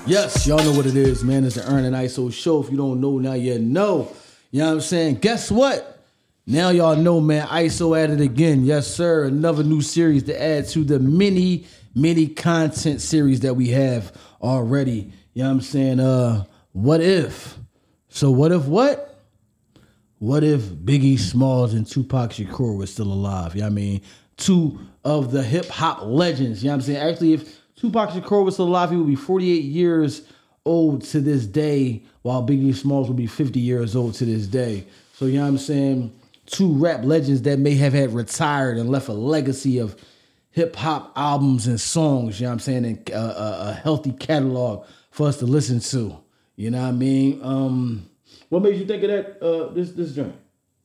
Yes, y'all know what it is, man. It's the Earn and ISO show. If you don't know, now you know. You know what I'm saying? Guess what? Now y'all know, man. ISO at it again. Yes, sir. Another new series to add to the mini content series that we have already. You know what I'm saying? What if? So what if what? What if Biggie Smalls and Tupac Shakur were still alive? You know what I mean? Two of the hip hop legends. You know what I'm saying? Actually, if Tupac Shakur was still alive, he would be 48 years old to this day, while Biggie Smalls would be 50 years old to this day. So, you know what I'm saying? Two rap legends that may have had retired and left a legacy of hip hop albums and songs, you know what I'm saying? And a healthy catalog for us to listen to. You know what I mean? What made you think of that, this joint?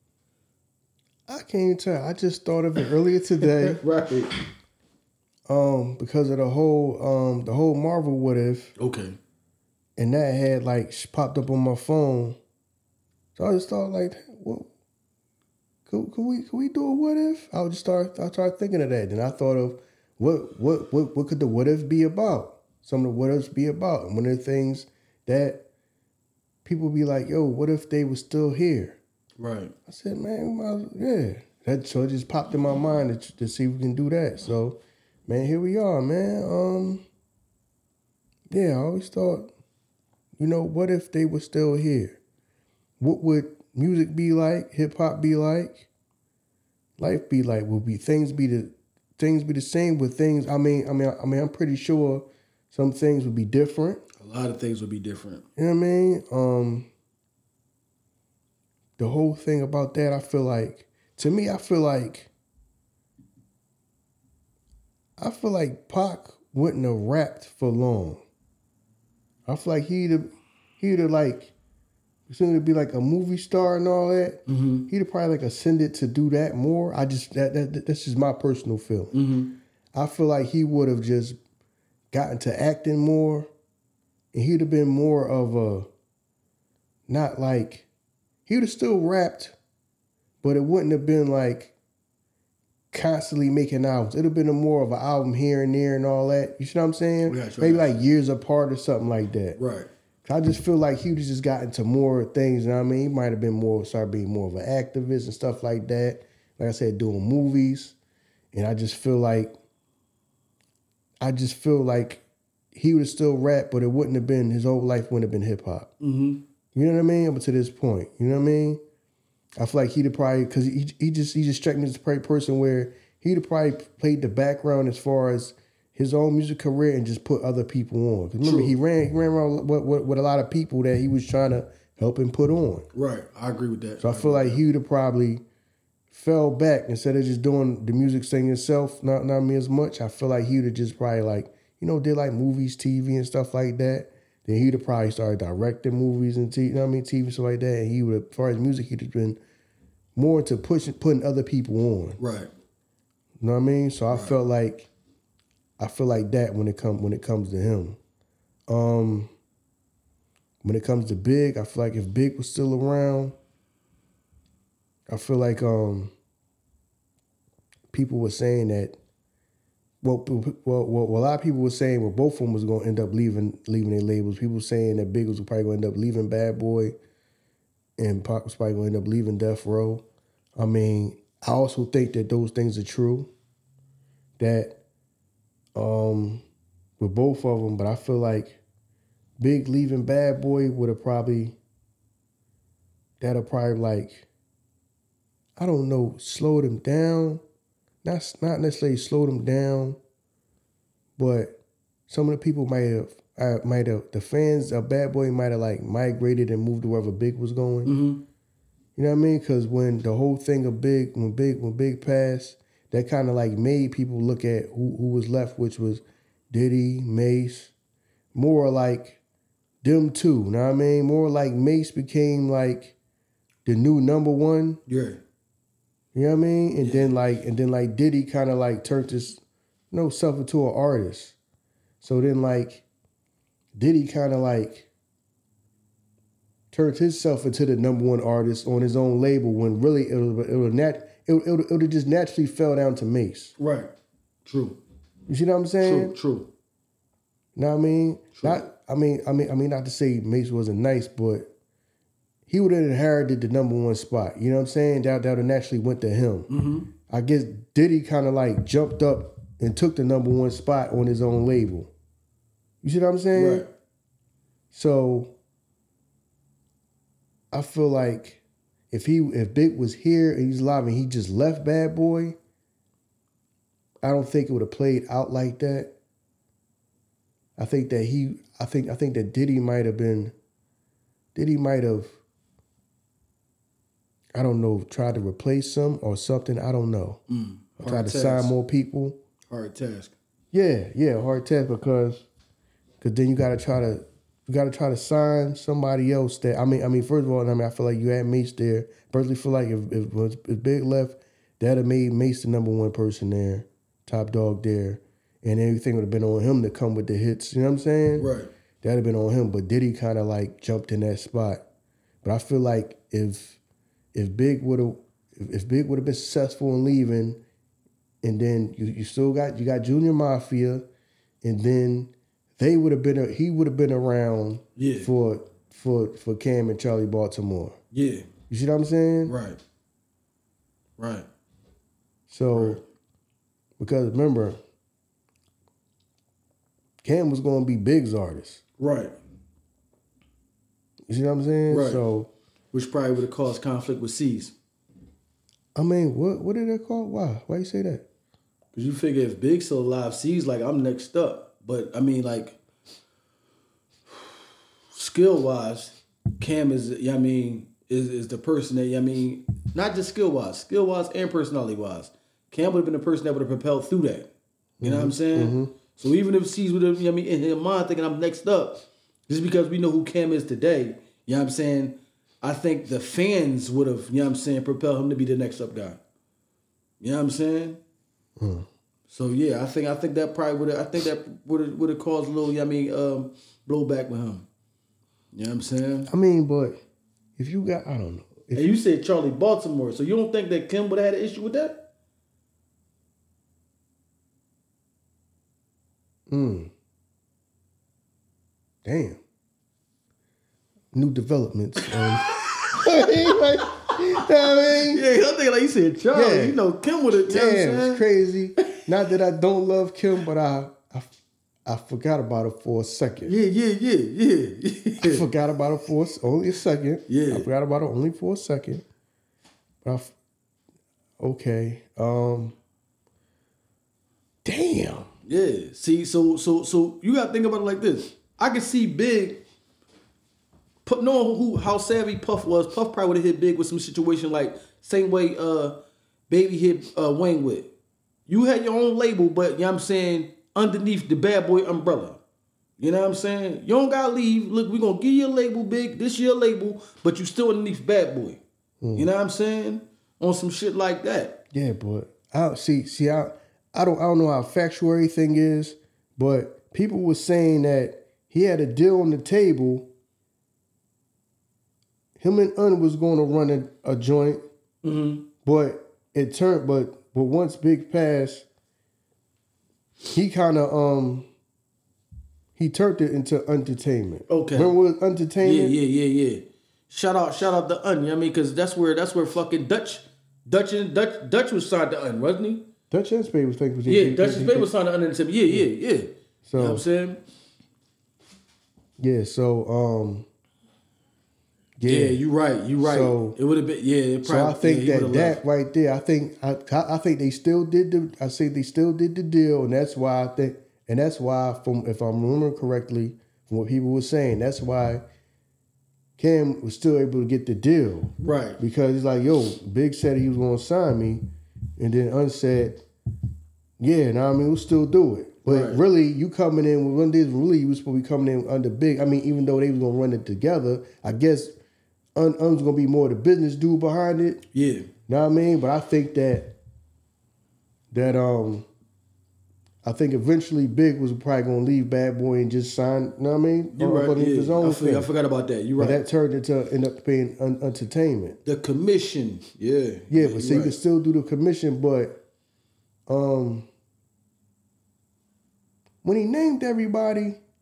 I can't even tell. I just thought of it earlier today. Right. Because of the whole Marvel What If. Okay. And that had like popped up on my phone. So I just thought like, well, could we do a what if? I started thinking of that. Then I thought of what could the what if be about? Some of the what ifs be about. And one of the things that people be like, yo, what if they were still here? Right. I said, man, so it just popped in my mind to see if we can do that. So, man, here we are, man. I always thought, what if they were still here? What would music be like? Hip hop be like? Life be like? Would things be the same? With things? I mean, I'm pretty sure some things would be different. A lot of things would be different. You know what I mean? The whole thing about that, I feel like Pac wouldn't have rapped for long. I feel like he'd have like, soon to be like a movie star and all that. Mm-hmm. He'd have probably like ascended to do that more. That's just my personal feeling. Mm-hmm. I feel like he would have just gotten to acting more, and he'd have been more of he would have still rapped, but it wouldn't have been like constantly making albums. It'd have been more of an album here and there and all that. You see what I'm saying? Maybe like years apart or something like that. Right. I just feel like he would have just gotten to more things. You know what I mean? He might have started being more of an activist and stuff like that. Like I said, doing movies. And I just feel like he would have still rapped, but it wouldn't have been, his whole life wouldn't have been hip hop. Mm-hmm. You know what I mean? Up to this point. You know what I mean? I feel like he'd have probably, because he just struck me as a person where he'd have probably played the background as far as his own music career and just put other people on. Because remember, he ran around with a lot of people that he was trying to help him put on. Right. I agree with that. So I feel like he would have probably fell back instead of just doing the music thing himself, not me as much. I feel like he would have just probably like, did like movies, TV and stuff like that. Then he'd have probably started directing movies and TV, stuff like that. And he would have, as far as music, he'd have been more into putting other people on. Right. You know what I mean? So I feel like that when it comes to him. When it comes to Big, I feel like if Big was still around, I feel like people were saying that. Well, a lot of people were saying both of them was going to end up leaving their labels. People were saying that Big was probably going to end up leaving Bad Boy, and Pac was probably going to end up leaving Death Row. I mean, I also think that those things are true. That with both of them, but I feel like Big leaving Bad Boy that'll probably like, I don't know, slow them down. Not necessarily slow them down, but some of the people might have the fans of Bad Boy might have like migrated and moved to wherever Big was going. Mm-hmm. You know what I mean? Because when the whole thing of when Big passed, that kind of like made people look at who was left, which was Diddy, Mace, more like them two. You know what I mean? More like Mace became like the new number one. Yeah. You know what I mean? And then like Diddy kind of like turned his self into an artist. So then like Diddy kind of like turned himself into the number one artist on his own label when really it would have just naturally fell down to Mace. Right. True. You see what I'm saying? True. You know what I mean? Not to say Mace wasn't nice, but he would have inherited the number one spot. You know what I'm saying? That would have naturally went to him. Mm-hmm. I guess Diddy kind of like jumped up and took the number one spot on his own label. You see what I'm saying? Right. So I feel like if Big was here and he's alive and he just left Bad Boy, I don't think it would have played out like that. I think that Diddy might have, I don't know, tried to replace him or something. I don't know. Or tried to sign more people. Hard task. Yeah, hard task because then you gotta try to sign somebody else that I mean first of all, I feel like you had Mace there. Personally feel like if Big left, that'd have made Mace the number one person there, top dog there. And everything would have been on him to come with the hits. You know what I'm saying? Right. That'd have been on him. But Diddy kind of like jumped in that spot. But I feel like if Big would have been successful in leaving, and then you got Junior Mafia, and then he would have been around for Cam and Charlie Baltimore. Yeah. You see what I'm saying? Right. So because remember, Cam was going to be Big's artist. Right. You see what I'm saying? Right. So, which probably would have caused conflict with C's. I mean, what did they call? Why you say that? Because you figure if Big's still alive, C's like, I'm next up. But, I mean, like, skill-wise, Cam is the person that, not just skill-wise and personality-wise. Cam would have been the person that would have propelled through that. You know what I'm saying? Mm-hmm. So even if C's would have, in his mind thinking I'm next up, just because we know who Cam is today, you know what I'm saying? I think the fans would have, you know what I'm saying, propelled him to be the next up guy. You know what I'm saying? So yeah, I think that probably would have caused a little, blowback with him. You know what I'm saying? I mean, but if you got, I don't know. And you said Charlie Baltimore, so you don't think that Kim would have had an issue with that? Damn. New developments. Yeah, I'm thinking like you said, Charlie. Yeah. Kim would have. Damn, it's crazy. Not that I don't love Kim, but I forgot about her for a second. Yeah. I forgot about her for only a second. Yeah. I forgot about her only for a second. But okay. Damn. Yeah. See, so you gotta think about it like this. I could see Big. Knowing how savvy Puff was, Puff probably would have hit Big with some situation like same way Baby hit Wayne with. You had your own label, but you know what I'm saying, underneath the Bad Boy umbrella. You know what I'm saying? You don't gotta leave. Look, we're gonna give you a label, Big. This your label, but you still underneath Bad Boy. You know what I'm saying? On some shit like that. Yeah, but I don't know how factual everything is, but people were saying that he had a deal on the table. Him and Un was going to run a joint, but it turned. But once Big passed, he kind of he turned it into entertainment. Okay, remember what entertainment? Yeah. Shout out to Un. You know what I mean? Because that's where fucking Dutch was signed to Un, wasn't he? Dutch and Spade was thinking. Yeah, Dutch and Spade was signed to Un and Tim. Yeah. So you know what I'm saying? Yeah. So Yeah, you're right. So, it would have been. Yeah, it probably, so I think that right there. I think they still did the deal, and that's why I think, and that's why if I'm remembering correctly from what people were saying, that's why Cam was still able to get the deal, right? Because he's like, yo, Big said he was going to sign me, and then Un said, yeah, now we'll still do it. But really, you coming in with one day, really you was supposed to be coming in under Big. I mean, even though they was going to run it together, I guess. Un's gonna be more the business dude behind it. Yeah. Know what I mean? But I think that I think eventually Big was probably gonna leave Bad Boy and just sign, know what I mean? You're right. His own thing. I forgot about that. You're right. But that turned into end up paying entertainment. The commission. Yeah. Yeah, but see, you can still do the commission, but when he named everybody,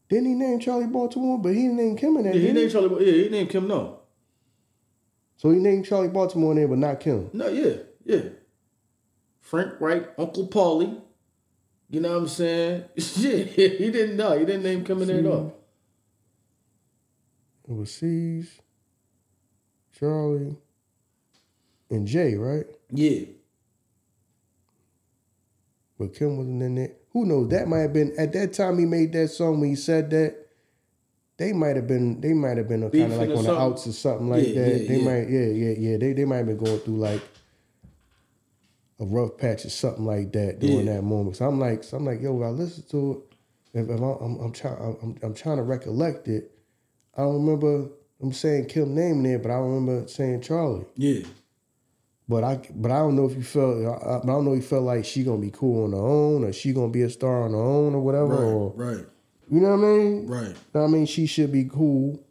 Didn't he name Charlie Baltimore? But he didn't name Kim in that. Yeah, he did named Charlie. Yeah, he named Kim. No. So he named Charlie Baltimore in there, but not Kim. No. Yeah. Frank Wright, Uncle Paulie. You know what I'm saying? Yeah, he didn't know. He didn't name Kim in there at all. It was C's, Charlie, and Jay, right? Yeah. But Kim wasn't in there. Who knows? That might have been at that time he made that song when he said that. They might have been a kind of like on the outs or something like that. They might have been going through like a rough patch or something like that during that moment. So I'm like, yo, I listen to it. If I'm trying to recollect it. I don't remember I'm saying Kim name there, but I remember saying Charlie. Yeah. But I don't know if you felt I don't know if you felt like she gonna be cool on her own or she gonna be a star on her own or whatever. Right. You know what I mean? Right. I mean, she should be cool.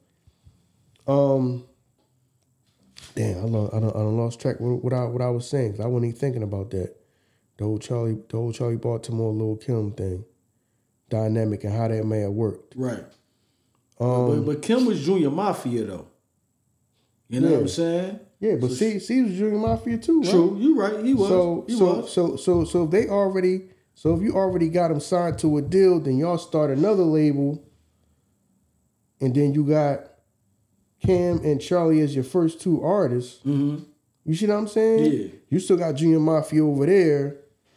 Damn, I lost track of what I was saying. 'Cause I wasn't even thinking about that. The whole Charlie Baltimore, Lil' Kim thing, dynamic and how that may have worked. Right. But Kim was Junior Mafia though. You know what I'm saying? Yeah, but C was Junior Mafia too, right? True, you right. He was. So if you already got him signed to a deal, then y'all start another label, and then you got Cam and Charlie as your first two artists. Mm-hmm. You see what I'm saying? Yeah. You still got Junior Mafia over there.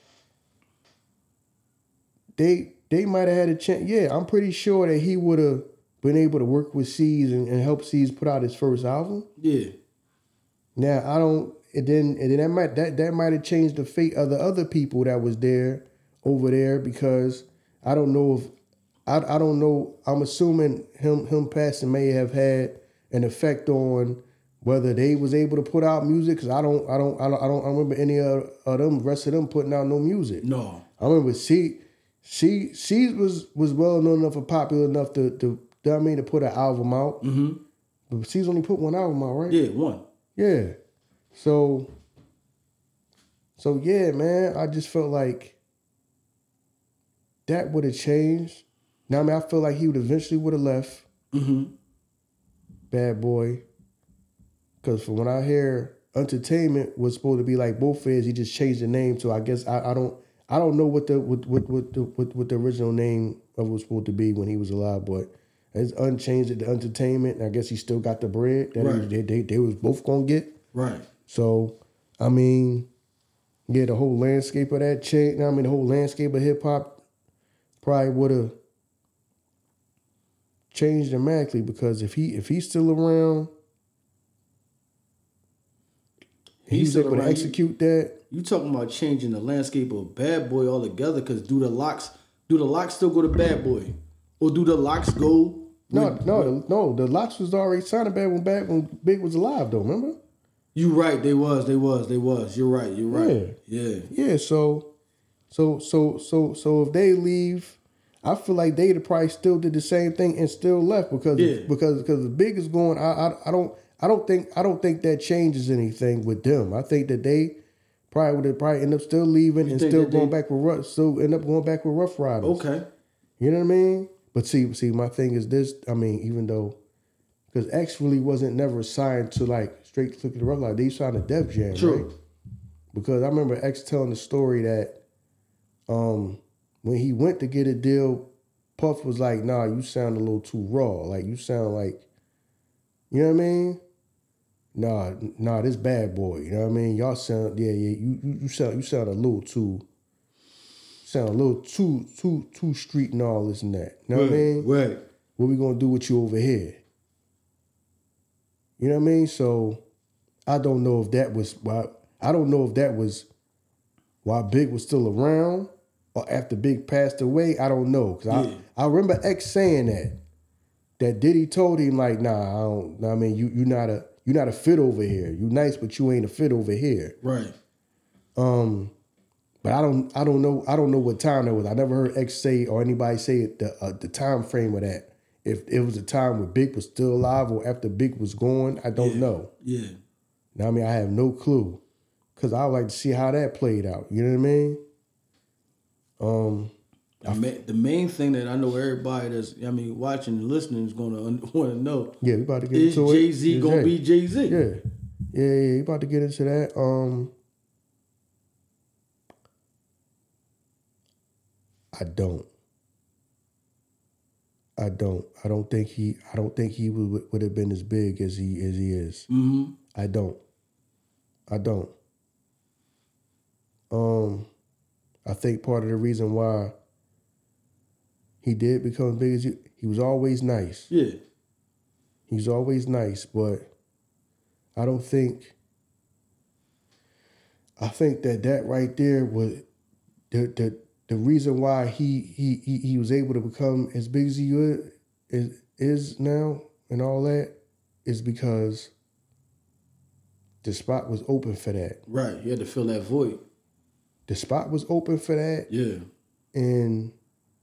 They might have had a chance. Yeah, I'm pretty sure that he would have been able to work with C's and help C's put out his first album. Yeah. Now I don't. And then that might have changed the fate of the other people that was there over there, because I don't know if I don't know. I'm assuming him passing may have had an effect on whether they was able to put out music, because I don't remember any of them rest of them putting out no music. No. I remember C was well known enough and popular enough to put an album out. Mm-hmm. But C's only put one album out, right? Yeah, one. Yeah. So yeah, man, I just felt like that would have changed. Now, I mean, I feel like he would eventually would have left. Mm-hmm. Bad Boy. Because from what I hear, Entertainment was supposed to be like both of his. He just changed the name. So I guess I don't know what the original name of it was supposed to be when he was alive, but it's unchanged to Entertainment. And I guess he still got the bread that they was both gonna get. Right. So, I mean, yeah, the whole landscape of that changed. I mean, the whole landscape of hip hop probably would have changed dramatically, because if he's still around, he's able to execute that. You talking about changing the landscape of Bad Boy altogether? Because do the locks still go to Bad Boy, or do the locks go? No. The locks was already signed when Big was alive, though. Remember? You right. They was. You're right. Yeah. So if they leave, I feel like they'd have probably still did the same thing and still left, because the Big is going. I don't think that changes anything with them. I think that they would end up still leaving and still going back with Rough Riders. Okay. You know what I mean? But see, my thing is this. I mean, even though, because X really wasn't never signed to like straight to the Rough Riders, they signed to Def Jam, True. right? Because I remember X telling the story that when he went to get a deal, Puff was like, "Nah, you sound a little too raw. Like you sound like, you know what I mean? Nah, this Bad Boy. You know what I mean? Y'all sound, you sound a little too." Too street and all this and that. You know what I mean? Right. What we gonna do with you over here? You know what I mean? So I don't know if that was why Big was still around, or after Big passed away. I don't know. Cause I remember X saying that Diddy told him like, nah, I don't. I mean, you're not a fit over here. You nice, but you ain't a fit over here. Right. But I don't know what time that was. I never heard X say or anybody say the time frame of that. If it was a time where Big was still alive or after Big was gone, I don't know. Yeah. Now, I mean, I have no clue, because I would like to see how that played out. You know what I mean? The main thing that I know everybody that's watching and listening is gonna want to know. Yeah, we about to get is into Jay it. Z gonna be Jay Z? Yeah, we about to get into that. I don't think he would have been as big as he is. Mm-hmm. I don't. I think part of the reason why he did become big as he was always nice. Yeah. He's always nice, but I think that right there was the reason why he was able to become as big as he is now and all that is because the spot was open for that. Right. You had to fill that void. The spot was open for that. Yeah. And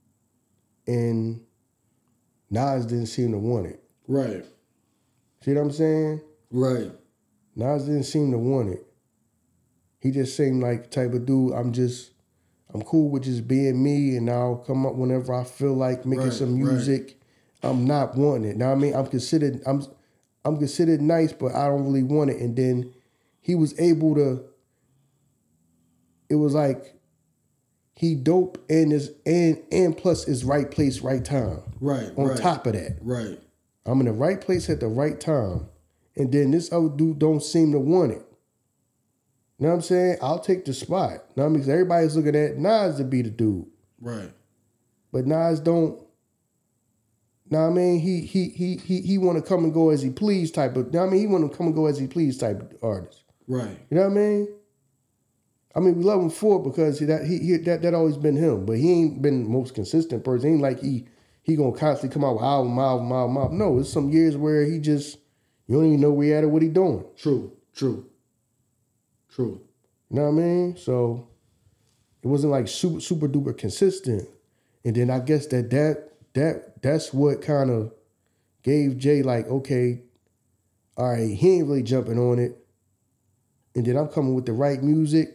Nas didn't seem to want it. Right. See what I'm saying? Right. Nas didn't seem to want it. He just seemed like the type of dude, I'm cool with just being me, and I'll come up whenever I feel like making some music. Right. I'm not wanting it. Now I mean, I'm considered nice, but I don't really want it. And then he was able to. It was like he dope and plus is right place, right time. Right. On top of that. Right. I'm in the right place at the right time. And then this other dude don't seem to want it. You know what I'm saying? I'll take the spot. You know what I mean? 'Cause everybody's looking at Nas to be the dude. Right. But Nas don't. Know what I mean? He want to come and go as he please type of. Know what I mean? He want to come and go as he please type of artist. Right. You know what I mean? I mean, we love him for it because that always been him. But he ain't been the most consistent person. Ain't like he gonna constantly come out with album. No, it's some years where he just you don't even know where he at or what he doing. True. You know what I mean? So it wasn't like super duper consistent. And then I guess that's what kind of gave Jay like, okay, all right, he ain't really jumping on it. And then I'm coming with the right music.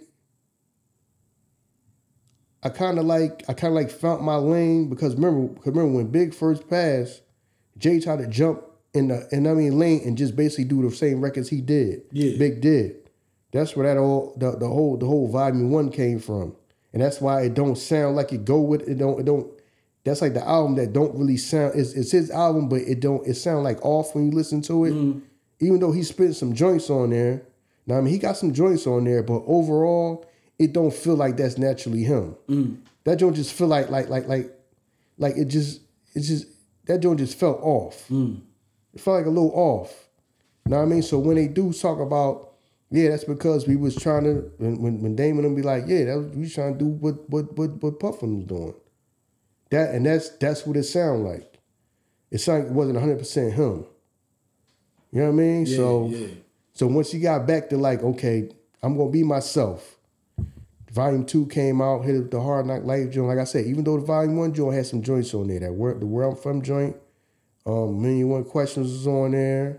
I kind of like found my lane because remember when Big first passed, Jay tried to jump in the lane and just basically do the same records he did. Yeah. Big did. That's where that all the whole volume 1 came from. And that's why it don't sound like it go with it don't that's like the album that don't really sound it's his album, but it sound like off when you listen to it. Mm. Even though he spit some joints on there. Now I mean he got some joints on there, but overall it don't feel like that's naturally him. Mm. That joint just feel like it just that joint just felt off. Mm. It felt like a little off. You know what I mean? So when they do talk about, yeah, that's because we was trying to when Damon and be like, yeah, we was trying to do what Puffin was doing. That's what it sounded like. It sounded like it wasn't 100% him. You know what I mean? Yeah, So once he got back to like, okay, I'm gonna be myself. Volume 2 came out, hit the Hard Knock Life joint. Like I said, even though the Volume 1 joint had some joints on there, the Where I'm From joint, Million One Questions was on there,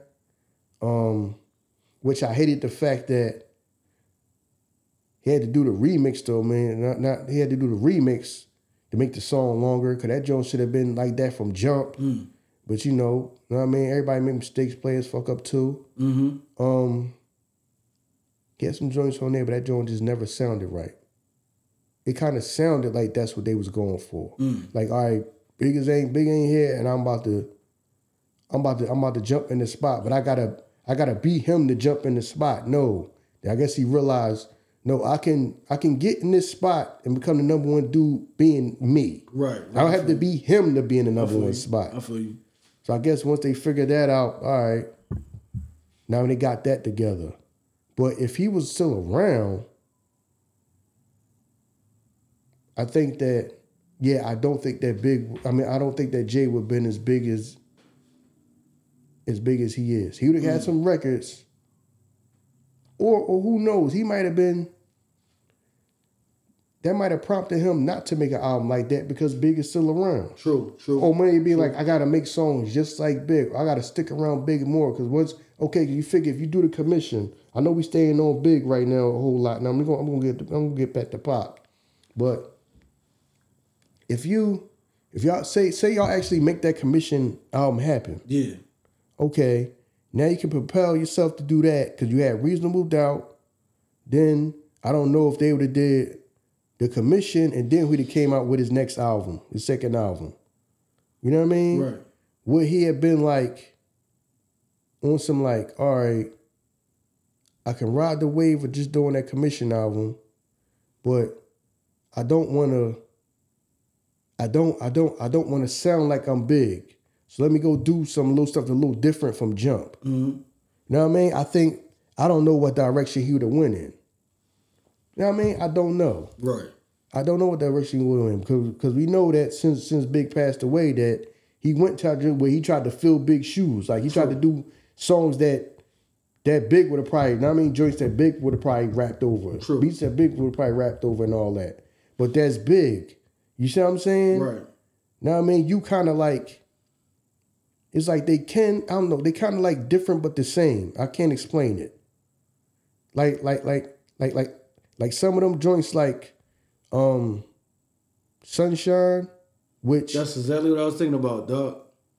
which I hated the fact that he had to do the remix though, man. He had to do the remix to make the song longer, because that joint should have been like that from jump. Mm. But you know what I mean? Everybody make mistakes, players fuck up too. Mm-hmm. He had some joints on there, but that joint just never sounded right. It kind of sounded like that's what they was going for. Mm. Like, all right, Big ain't here, and I'm about to jump in the spot, but I gotta beat him to jump in the spot. No, I guess he realized, no, I can get in this spot and become the number one dude being me. Right. I don't have to be him to be in the number one spot. I feel you. So I guess once they figured that out, all right, now they got that together. But if he was still around, I think that, I don't think that I don't think that Jay would have been as big as he is. He would have had some records, or who knows, he might have been, that might have prompted him not to make an album like that because Big is still around. True. Or maybe like, I got to make songs just like Big. I got to stick around Big more because you figure if you do the commission, I know we staying on Big right now a whole lot. Now I'm gonna get back to Pop, but if y'all say y'all actually make that commission album happen, Yeah. okay, now you can propel yourself to do that because you had reasonable doubt. Then I don't know if they would have did the commission and then he'd have came out with his next album, his second album. You know what I mean? Right. Would he have been like on some like, all right, I can ride the wave of just doing that commission album, but I don't want to sound like I'm big. So let me go do some little stuff that's a little different from Jump. Mm-hmm. You know what I mean? I don't know what direction he would have went in. You know what I mean? I don't know. Right. I don't know what direction he would have went in because we know that since Big passed away that he went to where he tried to fill Big shoes. Like he tried to do songs that Big would have probably, you know what I mean? Joints that Big would have probably rapped over. True. Beats that Big would have probably rapped over and all that. But that's Big. You see what I'm saying? Right. Now what I mean? You kind of like, it's like they kind of like different but the same. I can't explain it. Like some of them joints like Sunshine, which That's exactly what I was thinking about, dog.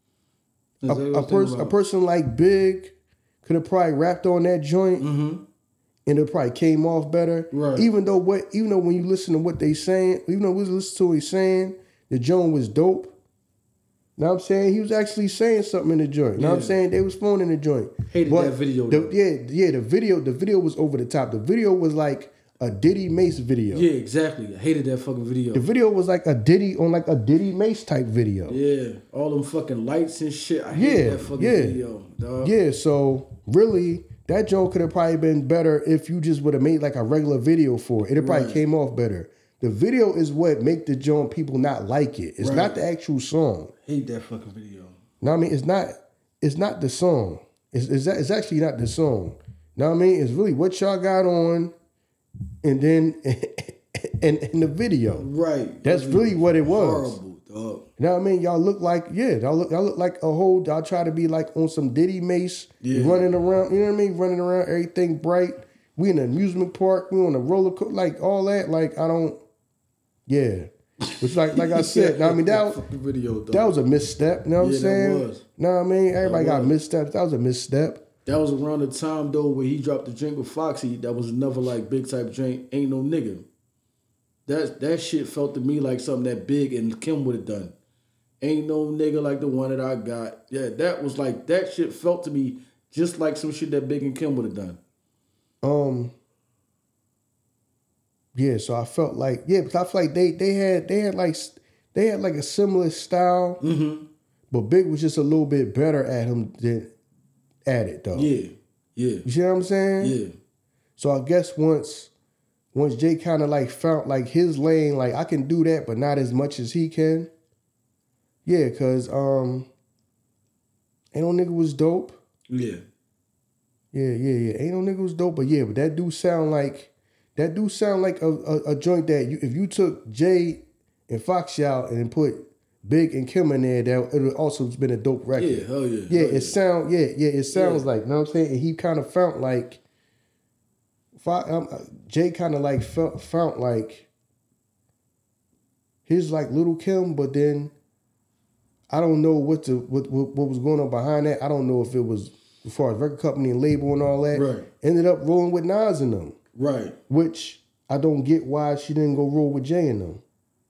a person like Big could have probably rapped on that joint and it probably came off better. Right. Even though when you listen to what they saying, even though we listen to what he's saying, the joint was dope. Know what I'm saying? He was actually saying something in the joint. Know what I'm saying? They was phoning the joint. Hated that video. The video was over the top. The video was like a Diddy Mace video. Yeah, exactly. I hated that fucking video. The video was like a Diddy Mace type video. Yeah, all them fucking lights and shit. I hated that fucking video, dog. Yeah, so really, that joint could have probably been better if you just would have made like a regular video for it. It probably came off better. The video is what make the joint people not like it. It's not the actual song. Hate that fucking video. Know what I mean? It's not the song. It's actually not the song. Know what I mean? It's really what y'all got on and then and the video. Right. That's really what it was. Horrible, dog. You know what I mean? Y'all look like, y'all look like a whole, y'all try to be like on some Diddy Mace, running around, you know what I mean? Running around, everything bright. We in an amusement park, we on a roller coaster, like all that, like I don't, Which like I said, I mean that was a misstep, you know what I'm saying? That was. Know what I mean? Everybody got missteps. That was a misstep. That was around the time though where he dropped the drink with Foxy. That was another like big type drink. Ain't no nigga. That shit felt to me like something that Big and Kim would have done. Ain't no nigga like the one that I got. Yeah, that was like that shit felt to me just like some shit that Big and Kim would have done. Yeah, so I felt like because I feel like they had like a similar style, but Big was just a little bit better at it though. Yeah. You see what I'm saying? Yeah. So I guess once Jay kind of like found like his lane, like I can do that, but not as much as he can. Yeah, cause Ain't No Nigga was dope. Yeah. Yeah. Ain't No Nigga was dope, but that do sound like a joint that if you took Jay and Foxy out and then put Big and Kim in there, that it would also been a dope record. Yeah, hell yeah. Yeah, it sounds like, you know what I'm saying? And he kind of felt like Jay kind of like felt like his like Little Kim, but then I don't know what was going on behind that. I don't know if it was as far as record company and label and all that. Right. Ended up rolling with Nas and them. Right. Which I don't get why she didn't go roll with Jay and them.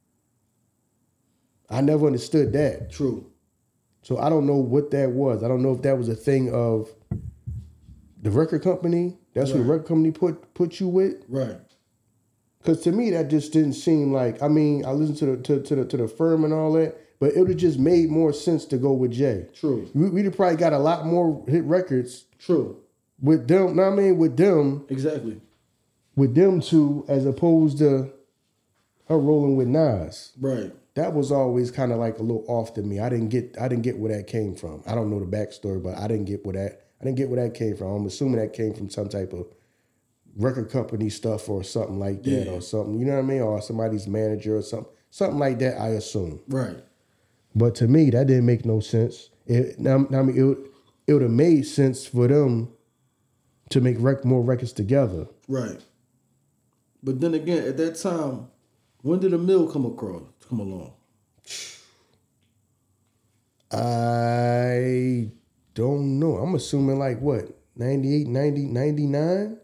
I never understood that. True. So I don't know what that was. I don't know if that was a thing of the record company. That's what the record company put you with. Right. Because to me that just didn't seem like. I mean, I listened to the firm and all that, but it would have just made more sense to go with Jay. True. We'd have probably got a lot more hit records. True. With them. Know what I mean? With them. Exactly. With them two, as opposed to her rolling with Nas. Right. That was always kind of like a little off to me. I didn't get where that came from. I don't know the backstory, but I didn't get where that came from. I'm assuming that came from some type of record company stuff or something like that, or something. You know what I mean? Or somebody's manager or something like that. I assume. Right. But to me, that didn't make no sense. It would have made sense for them to make more records together. Right. But then again, at that time, when did Emil come along? I don't know. I'm assuming like what, 98, 90, 99?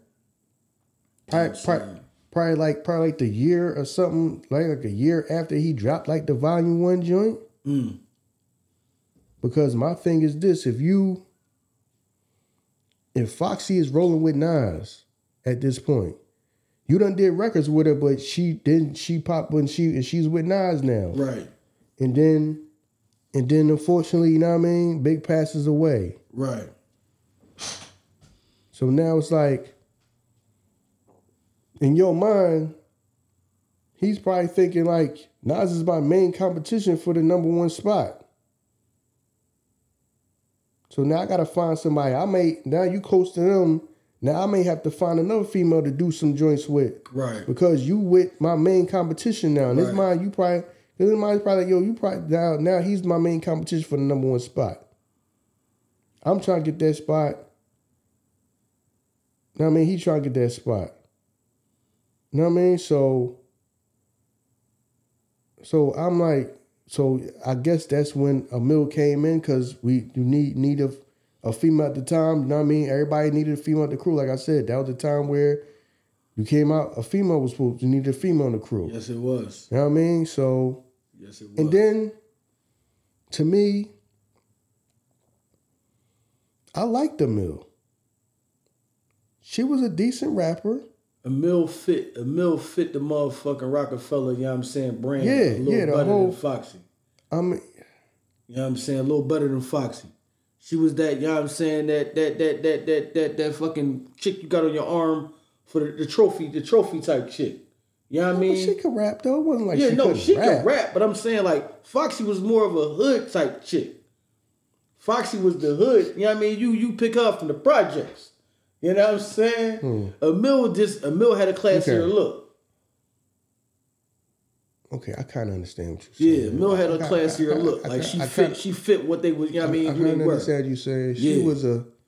Probably like the year or something, like a year after he dropped like the Volume 1 joint. Because my thing is this, if Foxy is rolling with Nas at this point, you done did records with her, but she popped when she's with Nas now. Right. And then unfortunately, you know what I mean, Big passes away. Right. So now it's like, in your mind, he's probably thinking like, Nas is my main competition for the #1 spot. So now I gotta find somebody. Now you close to them. Now I may have to find another female to do some joints with. Right. Because you with my main competition now. And Right. this mind, you probably, this mind's probably like, yo, you probably, now he's my main competition for the #1 spot. I'm trying to get that spot. Know what I mean? He's trying to get that spot. You know what I mean? So I'm like, so I guess that's when Emil came in, because you need a female at the time. You know what I mean? Everybody needed a female at the crew. Like I said, that was the time where you came out, a female was supposed to need a female in the crew. Yes, it was. You know what I mean? So, yes, it was. And then, to me, I liked Emil. She was a decent rapper. Emil fit the motherfucking Rockefeller, you know what I'm saying, brand. Yeah, a little the better whole than Foxy. I mean, you know what I'm saying? A little better than Foxy. She was that, you know what I'm saying, that fucking chick you got on your arm for the trophy type chick. You know what I mean? She could rap though. It wasn't like she could rap, but I'm saying like Foxy was more of a hood type chick. Foxy was the hood, you know what I mean? You pick up from the projects. You know what I'm saying? Emil had a classier look. Okay, I kind of understand what you're saying. Yeah, Emil had a classier look. Like she fit what they was, you know what I mean? I kind of understand you saying. She was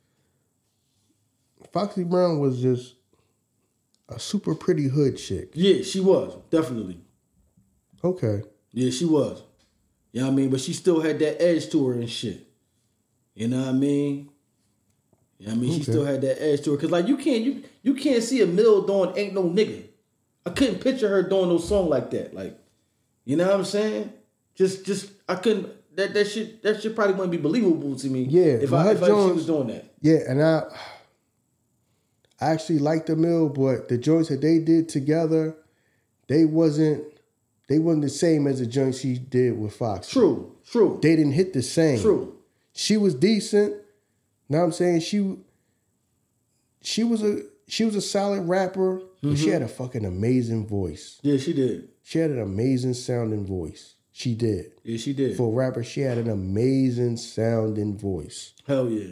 Foxy Brown was just a super pretty hood chick. Yeah, she was, definitely. Okay. Yeah, she was. You know what I mean? But she still had that edge to her and shit. You know what I mean? You know what I mean? She still had that edge to her. Cause like you can't see Emil doing Ain't No Nigga. I couldn't picture her doing no song like that. Like, you know what I'm saying? Just I couldn't that shit probably wouldn't be believable to me. Yeah, if she was doing that. Yeah, and I actually liked Emil, but the joints that they did together, they wasn't the same as the joints she did with Fox. True. They didn't hit the same. True. She was decent. Know what I'm saying? She was a solid rapper, but she had a fucking amazing voice. Yeah, she did. She had an amazing sounding voice. She did. Yeah, she did. For a rapper, she had an amazing sounding voice. Hell yeah.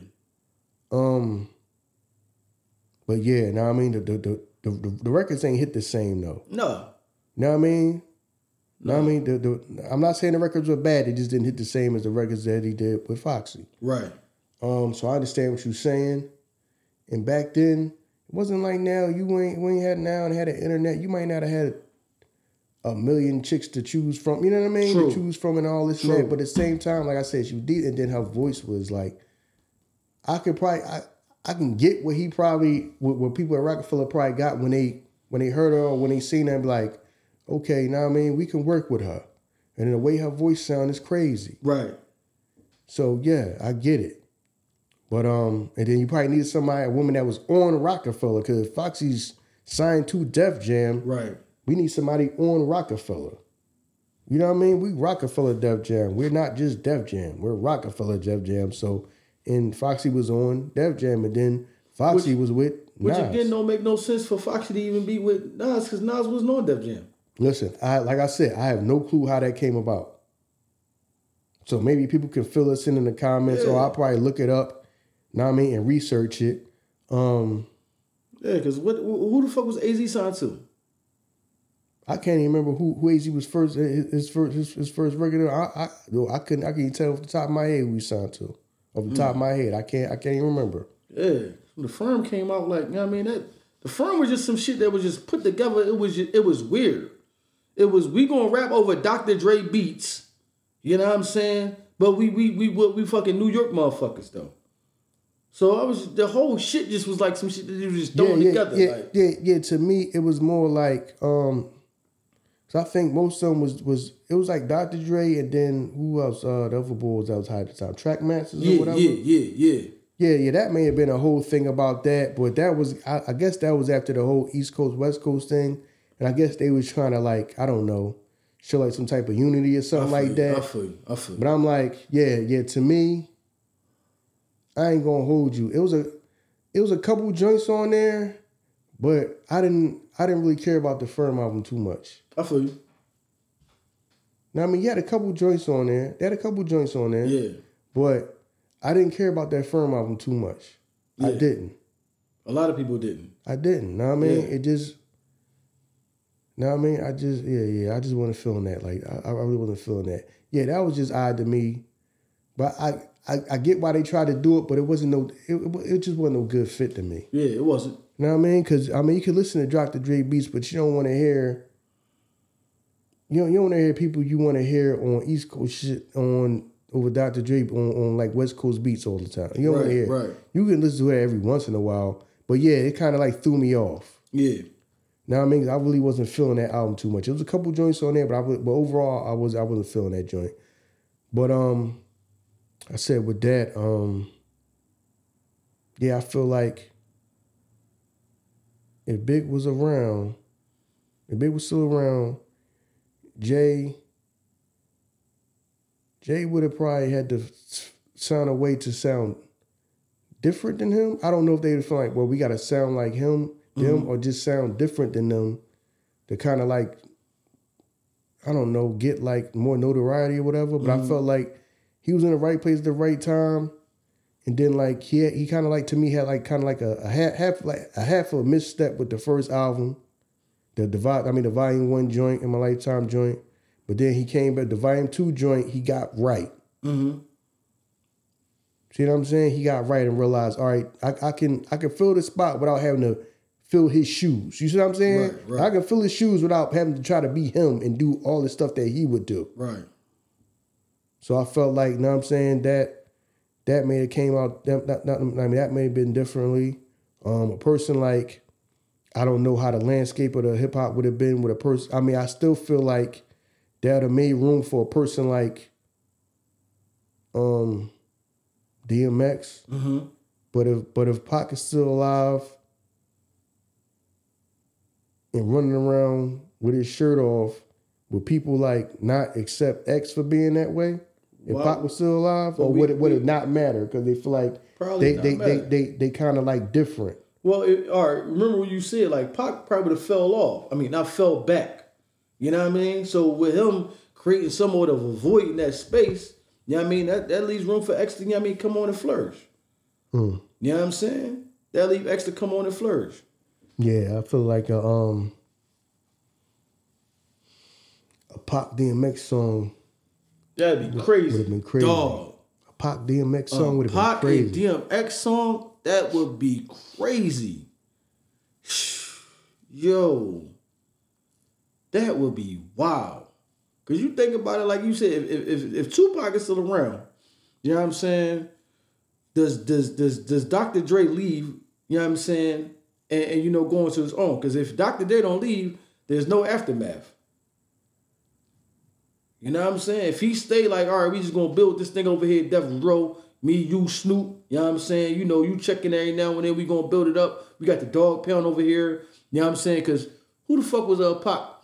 But yeah, know what I mean? The records ain't hit the same though. No. Know what I mean? No. Know what I mean? I'm not saying the records were bad, they just didn't hit the same as the records that he did with Foxy. Right. So I understand what you're saying. And back then, it wasn't like now. You ain't had now and had an internet. You might not have had a million chicks to choose from. You know what I mean? True. To choose from and all this and that. But at the same time, like I said, she was deep. And then her voice was like, I can get what what people at Rockefeller probably got when they heard her or when they seen her and be like, okay, now I mean, we can work with her. And then the way her voice sound is crazy. Right. So yeah, I get it. But and then you probably needed a woman that was on Rockefeller, because Foxy's signed to Def Jam. Right. We need somebody on Rockefeller. You know what I mean? We Rockefeller Def Jam. We're not just Def Jam. We're Rockefeller Def Jam. So, and Foxy was on Def Jam, and then Foxy was with Nas. Which again don't make no sense for Foxy to even be with Nas, because Nas wasn't on Def Jam. Listen, like I said, I have no clue how that came about. So maybe people can fill us in the comments, or I'll probably look it up. Know what I mean, and research it. Yeah, because who the fuck was AZ signed to? I can't even remember who AZ was first. His first record. I can't even tell off the top of my head who he signed to. Off the top of my head, I can't even remember. Yeah, the Firm came out like, you know what I mean? The Firm was just some shit that was just put together. It was weird. It was, we gonna rap over Dr. Dre beats, You know what I'm saying? But we fucking New York motherfuckers though. So the whole shit just was like some shit that you were just throwing together. Yeah. To me, it was more like, so I think most of them was it was like Dr. Dre and then who else? The other boys that was high at the time, Track Masters or whatever. Yeah. That may have been a whole thing about that, but that was I guess that was after the whole East Coast West Coast thing, and I guess they was trying to like I don't know, show like some type of unity or something like that. I feel you. But I'm like, yeah. To me, I ain't gonna hold you. It was a couple joints on there, but I didn't really care about the Firm album too much. I feel you. Now I mean, you had a couple joints on there. They had a couple joints on there. Yeah. But I didn't care about that Firm album too much. Yeah. I didn't. A lot of people didn't. I didn't. Know what I mean? Yeah. It just. Know what I mean? I just I just wasn't feeling that. Like I really wasn't feeling that. Yeah, that was just odd to me. But I get why they tried to do it, but it wasn't it just wasn't no good fit to me. Yeah, it wasn't. You know what I mean? Because I mean, you can listen to Dr. Dre beats, but you don't want to hear. You don't want to hear people you want to hear on East Coast shit over Dr. Dre on like West Coast beats all the time. You don't want to hear. Right. You can listen to it every once in a while, but yeah, it kind of like threw me off. Yeah. Now I mean, I really wasn't feeling that album too much. There was a couple joints on there, but overall, I wasn't feeling that joint. But I said with that, I feel like if Big was still around, Jay would have probably had to sound a way to sound different than him. I don't know if they'd feel like, well, we got to sound like them, or just sound different than them to kind of like, I don't know, get like more notoriety or whatever. But I felt like he was in the right place at the right time. And then like he kind of like to me had like kind of like a half of a misstep with the first album, the Volume 1 joint in My Lifetime joint. But then he came back, the Volume 2 joint, he got right. Mm-hmm. See what I'm saying? He got right and realized, all right, I can fill the spot without having to fill his shoes. You see what I'm saying? Right. I can fill his shoes without having to try to be him and do all the stuff that he would do. Right. So I felt like, you know what I'm saying, that may have came out, that may have been differently. A person like, I don't know how the landscape of the hip hop would have been with a person. I mean, I still feel like that would have made room for a person like DMX. Mm-hmm. But if Pac is still alive and running around with his shirt off, would people like not accept X for being that way? If Pac was still alive, or would it not matter because they feel like they kind of like different? Well, all right. Remember what you said, like Pac probably would have fell off. I mean, not fell back. You know what I mean? So with him creating somewhat of a void in that space, you know what I mean? That leaves room for X to, you know what I mean, come on and flourish. You know what I'm saying? That leaves X to come on and flourish. Yeah, I feel like a Pac DMX song. That'd be crazy. Would have been crazy. Dog. A Pac DMX song would have been crazy. Pac and DMX song, that would be crazy. Yo. That would be wild. Cause you think about it, like you said, if Tupac is still around, you know what I'm saying? Does Dr. Dre leave, you know what I'm saying, and you know, go into his own? Because if Dr. Dre don't leave, there's no aftermath. You know what I'm saying? If he stay like, all right, we just gonna build this thing over here, Devil's Row, me, you, Snoop, you know what I'm saying? You know, you checking every now and then, we gonna build it up. We got the Dog Pound over here, you know what I'm saying? Because who the fuck was Pac?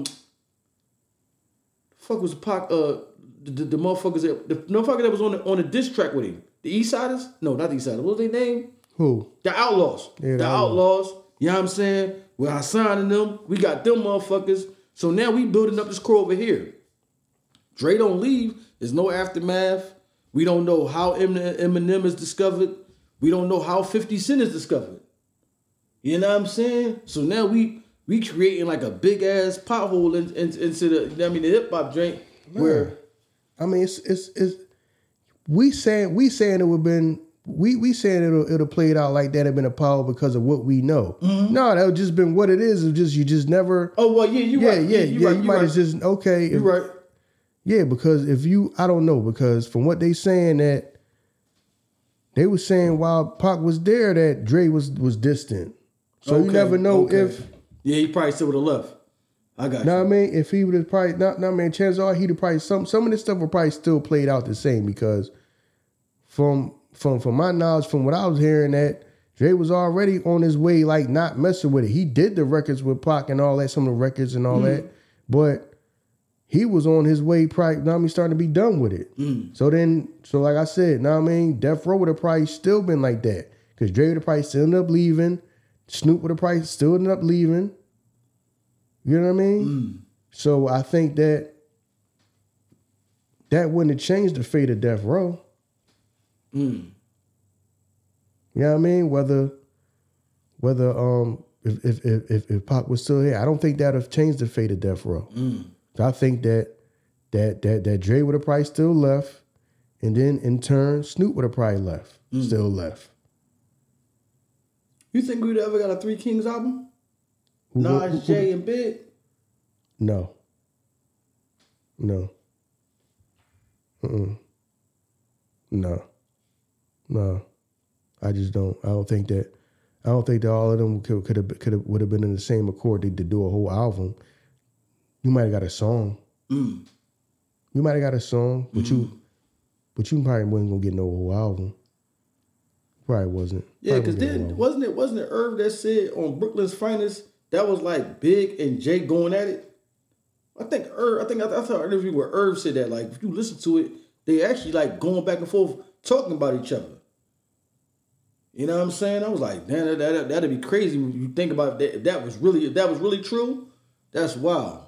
The motherfuckers that was on the diss track with him. The East Siders? No, not the East Siders. What was their name? Who? The Outlaws. Yeah, the Outlaws. You know what I'm saying? With Hassan and them, we got them motherfuckers. So now we building up this crew over here. Dre don't leave. There's no aftermath. We don't know how Eminem is discovered. We don't know how 50 Cent is discovered. You know what I'm saying? So now we creating like a big ass pothole into the hip hop joint. Where, I mean, it's we saying it would have been we saying it'll play it out like that have been a power because of what we know. Mm-hmm. No, that would just been what it is. It's just you just never. Oh well, yeah, you right. Yeah, you might have just okay. You right. Yeah, because I don't know, because from what they saying that, they were saying while Pac was there that Dre was distant. So you never know if... Yeah, he probably still would have left. I got you. Know what I mean? If he would have probably... chances are he'd have probably... Some of this stuff would probably still played out the same, because from my knowledge, from what I was hearing, that Dre was already on his way, like, not messing with it. He did the records with Pac and all that, some of the records and all that, but he was on his way, probably, starting to be done with it. So like I said, Death Row would have probably still been like that, because Dre would have probably still ended up leaving. Snoop would have probably still ended up leaving. You know what I mean? So I think that wouldn't have changed the fate of Death Row. You know what I mean? Whether if Pac was still here, I don't think that would have changed the fate of Death Row. So I think that Dre would have probably still left, and then in turn Snoop would have probably still left. You think we'd ever got a Three Kings album? Nas, Jay, and Big? No. No. I just don't. I don't think that all of them would have been in the same accord to do a whole album. You might have got a song. You might have got a song, but you probably wasn't gonna get no whole album. Probably wasn't. Yeah, because then wasn't it Irv that said on Brooklyn's Finest that was like Big and Jay going at it? I thought an interview where Irv said that, like, if you listen to it, they actually like going back and forth talking about each other. You know what I'm saying? I was like, damn, that'd be crazy when you think about that. If that was really true, that's wild.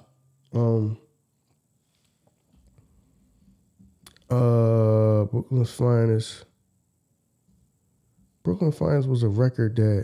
Brooklyn's Finest. Brooklyn Finest was a record that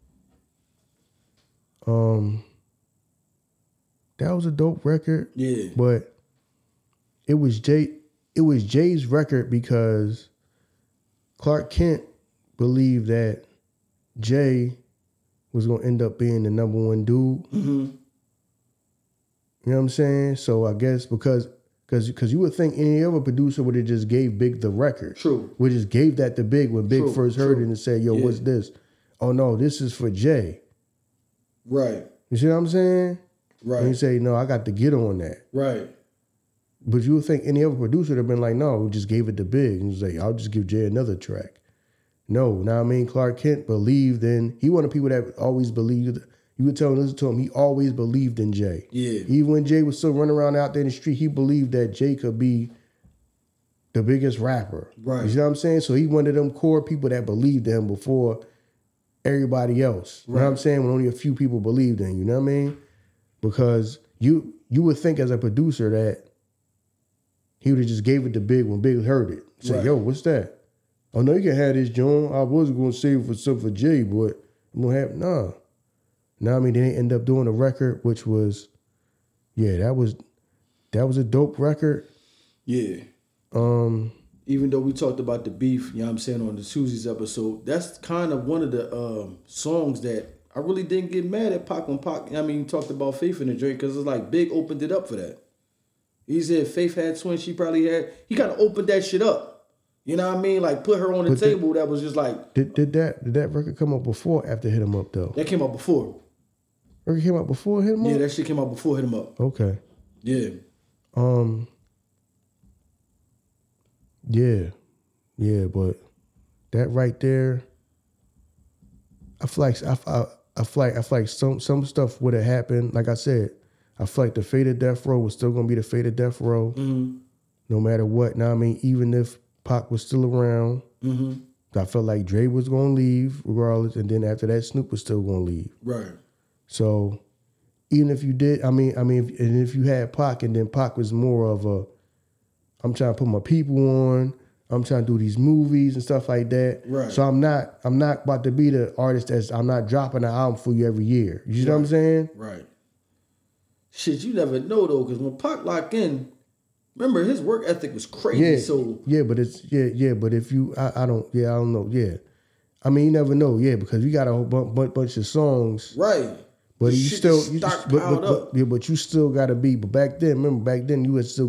that was a dope record. Yeah. But it was Jay's record because Clark Kent believed that Jay was gonna end up being the number one dude. You know what I'm saying? So I guess because you would think any other producer would have just gave Big the record. True. Would just gave that to Big when Big first heard it and said, yo, what's this? Oh no, this is for Jay. Right. You see what I'm saying? Right. And you say, no, I got to get on that. Right. But you would think any other producer would have been like, no, we just gave it to Big. And he's like, I'll just give Jay another track. No, now I mean, Clark Kent believed in, he one of the people that always believed, you would tell him, listen to him, he always believed in Jay. Yeah. Even when Jay was still running around out there in the street, he believed that Jay could be the biggest rapper. Right. You see what I'm saying? So he one of them core people that believed in him before everybody else. You know what I'm saying? When only a few people believed in, you know what I mean? Because you would think as a producer that he would have just gave it to Big when Big heard it. Say, yo, what's that? Oh, no, you can have this, John. I was going to save for some for Jay, but I'm going to have, nah. Now, I mean, they end up doing a record, which was, that was a dope record. Yeah. Even though we talked about the beef, you know what I'm saying, on the Susie's episode, that's kind of one of the songs that I really didn't get mad at Pac when Pac, talked about Faith in the joint, because it's like Big opened it up for that. He said Faith had twins, he kind of opened that shit up. You know what I mean? Like, put her on the table. That was just like... Did that record come up before or after Hit 'Em Up, though? That came out before. Record came out before Hit 'Em Up? Yeah, that shit came out before Hit 'Em Up. Okay. Yeah. Yeah, but that right there, I feel like some stuff would have happened. Like I said, I feel like the fate of Death Row was still gonna be the fate of Death Row, no matter what. Now, I mean, even if Pac was still around, I felt like Dre was gonna leave regardless, and then after that, Snoop was still gonna leave. Right. So even if you did, if you had Pac, and then Pac was more of a, I'm trying to put my people on, I'm trying to do these movies and stuff like that. Right. So I'm not about to be the artist I'm not dropping an album for you every year. You know what I'm saying? Right. Shit, you never know though, because when Pac locked in, remember his work ethic was crazy. Yeah. So but if you, I don't know. Yeah. I mean, you never know. Yeah, because you got a whole bunch of songs. Right. But you still got to be. But back then, you had to still go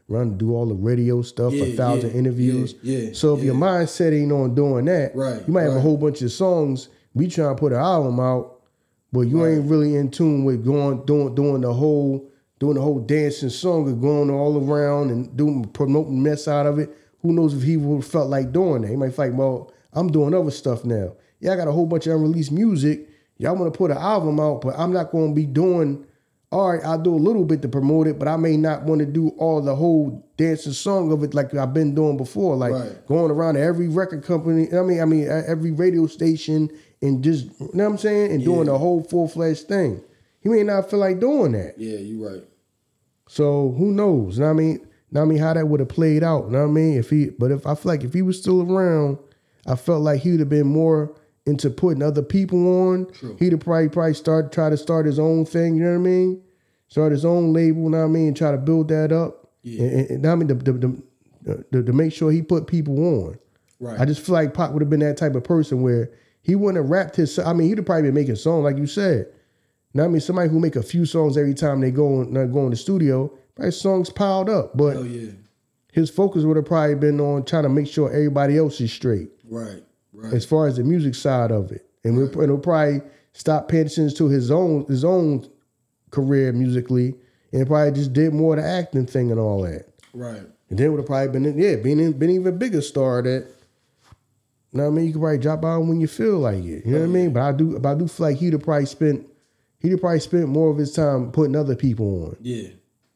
run, do all the radio stuff, Yeah, 1,000 yeah, interviews. yeah, So if your mindset ain't on doing that, Right, you might have a right. whole bunch of songs. We trying to put an album out, but you Right. ain't really in tune with doing the whole dancing song and going all around and promoting mess out of it. Who knows if he would have felt like doing that? He might feel like, well, I'm doing other stuff now. Yeah, I got a whole bunch of unreleased music. Y'all want to put an album out, but I'm not going to be doing. All right, I'll do a little bit to promote it, but I may not want to do all the whole dancing song of it like I've been doing before, like Right. going around to every record company. I mean, every radio station and just, you know what I'm saying, and doing the whole full-fledged thing. He may not feel like doing that. Yeah, you're right. So who knows? You know what I mean, how that would have played out. You know what I mean? If I feel like if he was still around, I felt like he would have been more into putting other people on. True. He'd have probably try to start his own thing. You know what I mean? Start his own label. You know what I mean? Try to build that up. Yeah. And I mean to make sure he put people on. Right. I just feel like Pac would have been that type of person where he wouldn't have rapped his. I mean, he'd have probably been making songs like you said. Now, I mean, somebody who make a few songs every time they go in the studio, probably songs piled up. But Oh yeah. his focus would have probably been on trying to make sure everybody else is straight Right. Right. as far as the music side of it. And we'll probably stop paying attention to his own career musically, and probably just did more of the acting thing and all that. Right. And then would have probably been even bigger star that. You know what I mean? You could probably drop out when you feel like it. You know what I mean? But I do feel like he'd have probably spent more of his time putting other people on. Yeah.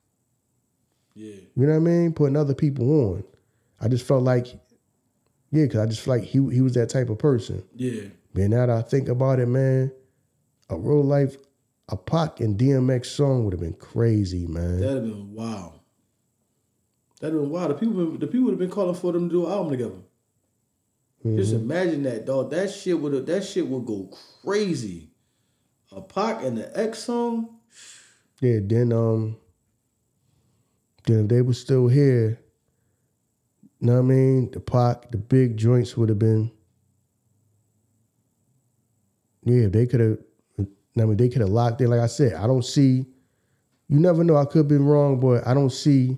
Yeah. You know what I mean? Putting other people on. I just felt like, yeah, because I just feel like he was that type of person. Yeah. Man, now that I think about it, man, a real life, a Pac and DMX song would have been crazy, man. That'd have been wow. That'd have been wild. The people would have been calling for them to do an album together. Just imagine that, dog. That shit would go crazy. A Pac and the X song. Yeah, then if they were still here, you know what I mean? The Pac, the big joints would have been. Yeah, they could have. I mean, they could have locked in. Like I said, I don't see. You never know. I could have been wrong, but I don't see.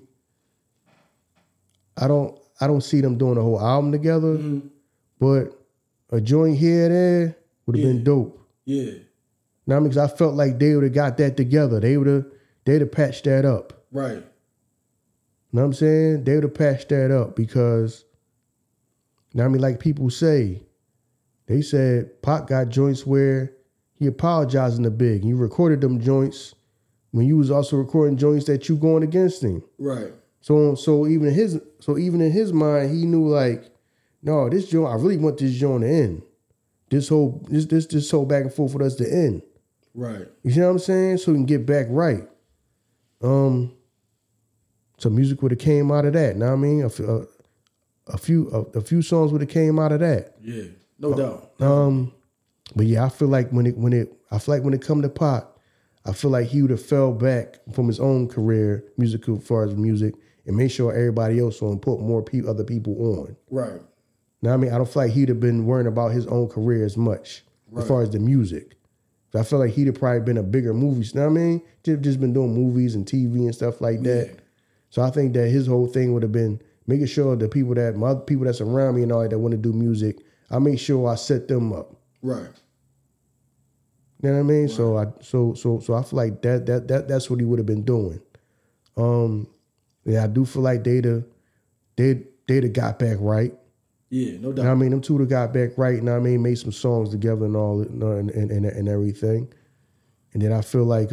I don't see them doing a whole album together. Mm-hmm. But a joint here and there would have been dope. Yeah. Now, because I felt like they would have got that together. They'd have patched that up. Right. You know what I'm saying? They would have patched that up because, now I mean, like people say, they said Pac got joints where he apologized in the big. And you recorded them joints when you was also recording joints that you going against him. Right. So even in his mind, he knew like, no, this joint, I really want this joint to end. This whole back and forth with us to end. Right. You see what I'm saying? So we can get back right. So music would have came out of that. Know what I mean? A few songs would have came out of that. Yeah. No doubt. But yeah, I feel like when it come to Pac, I feel like he would have fell back from his own career, musical as far as music, and made sure everybody else on, put more other people on. Right. Now I mean, I don't feel like he'd have been worrying about his own career as much as far as the music. So I feel like he'd have probably been a bigger movie. You know what I mean? Just been doing movies and TV and stuff like that. Yeah. So I think that his whole thing would have been making sure the people that's around me and all that want to do music, I make sure I set them up. Right. You know what I mean? Right. So I feel like that's what he would have been doing. Yeah, I do feel like they'd have got back right. Yeah, no doubt. You know what I mean? Them two would have got back right, and I mean, made some songs together and all, and everything. And then I feel like,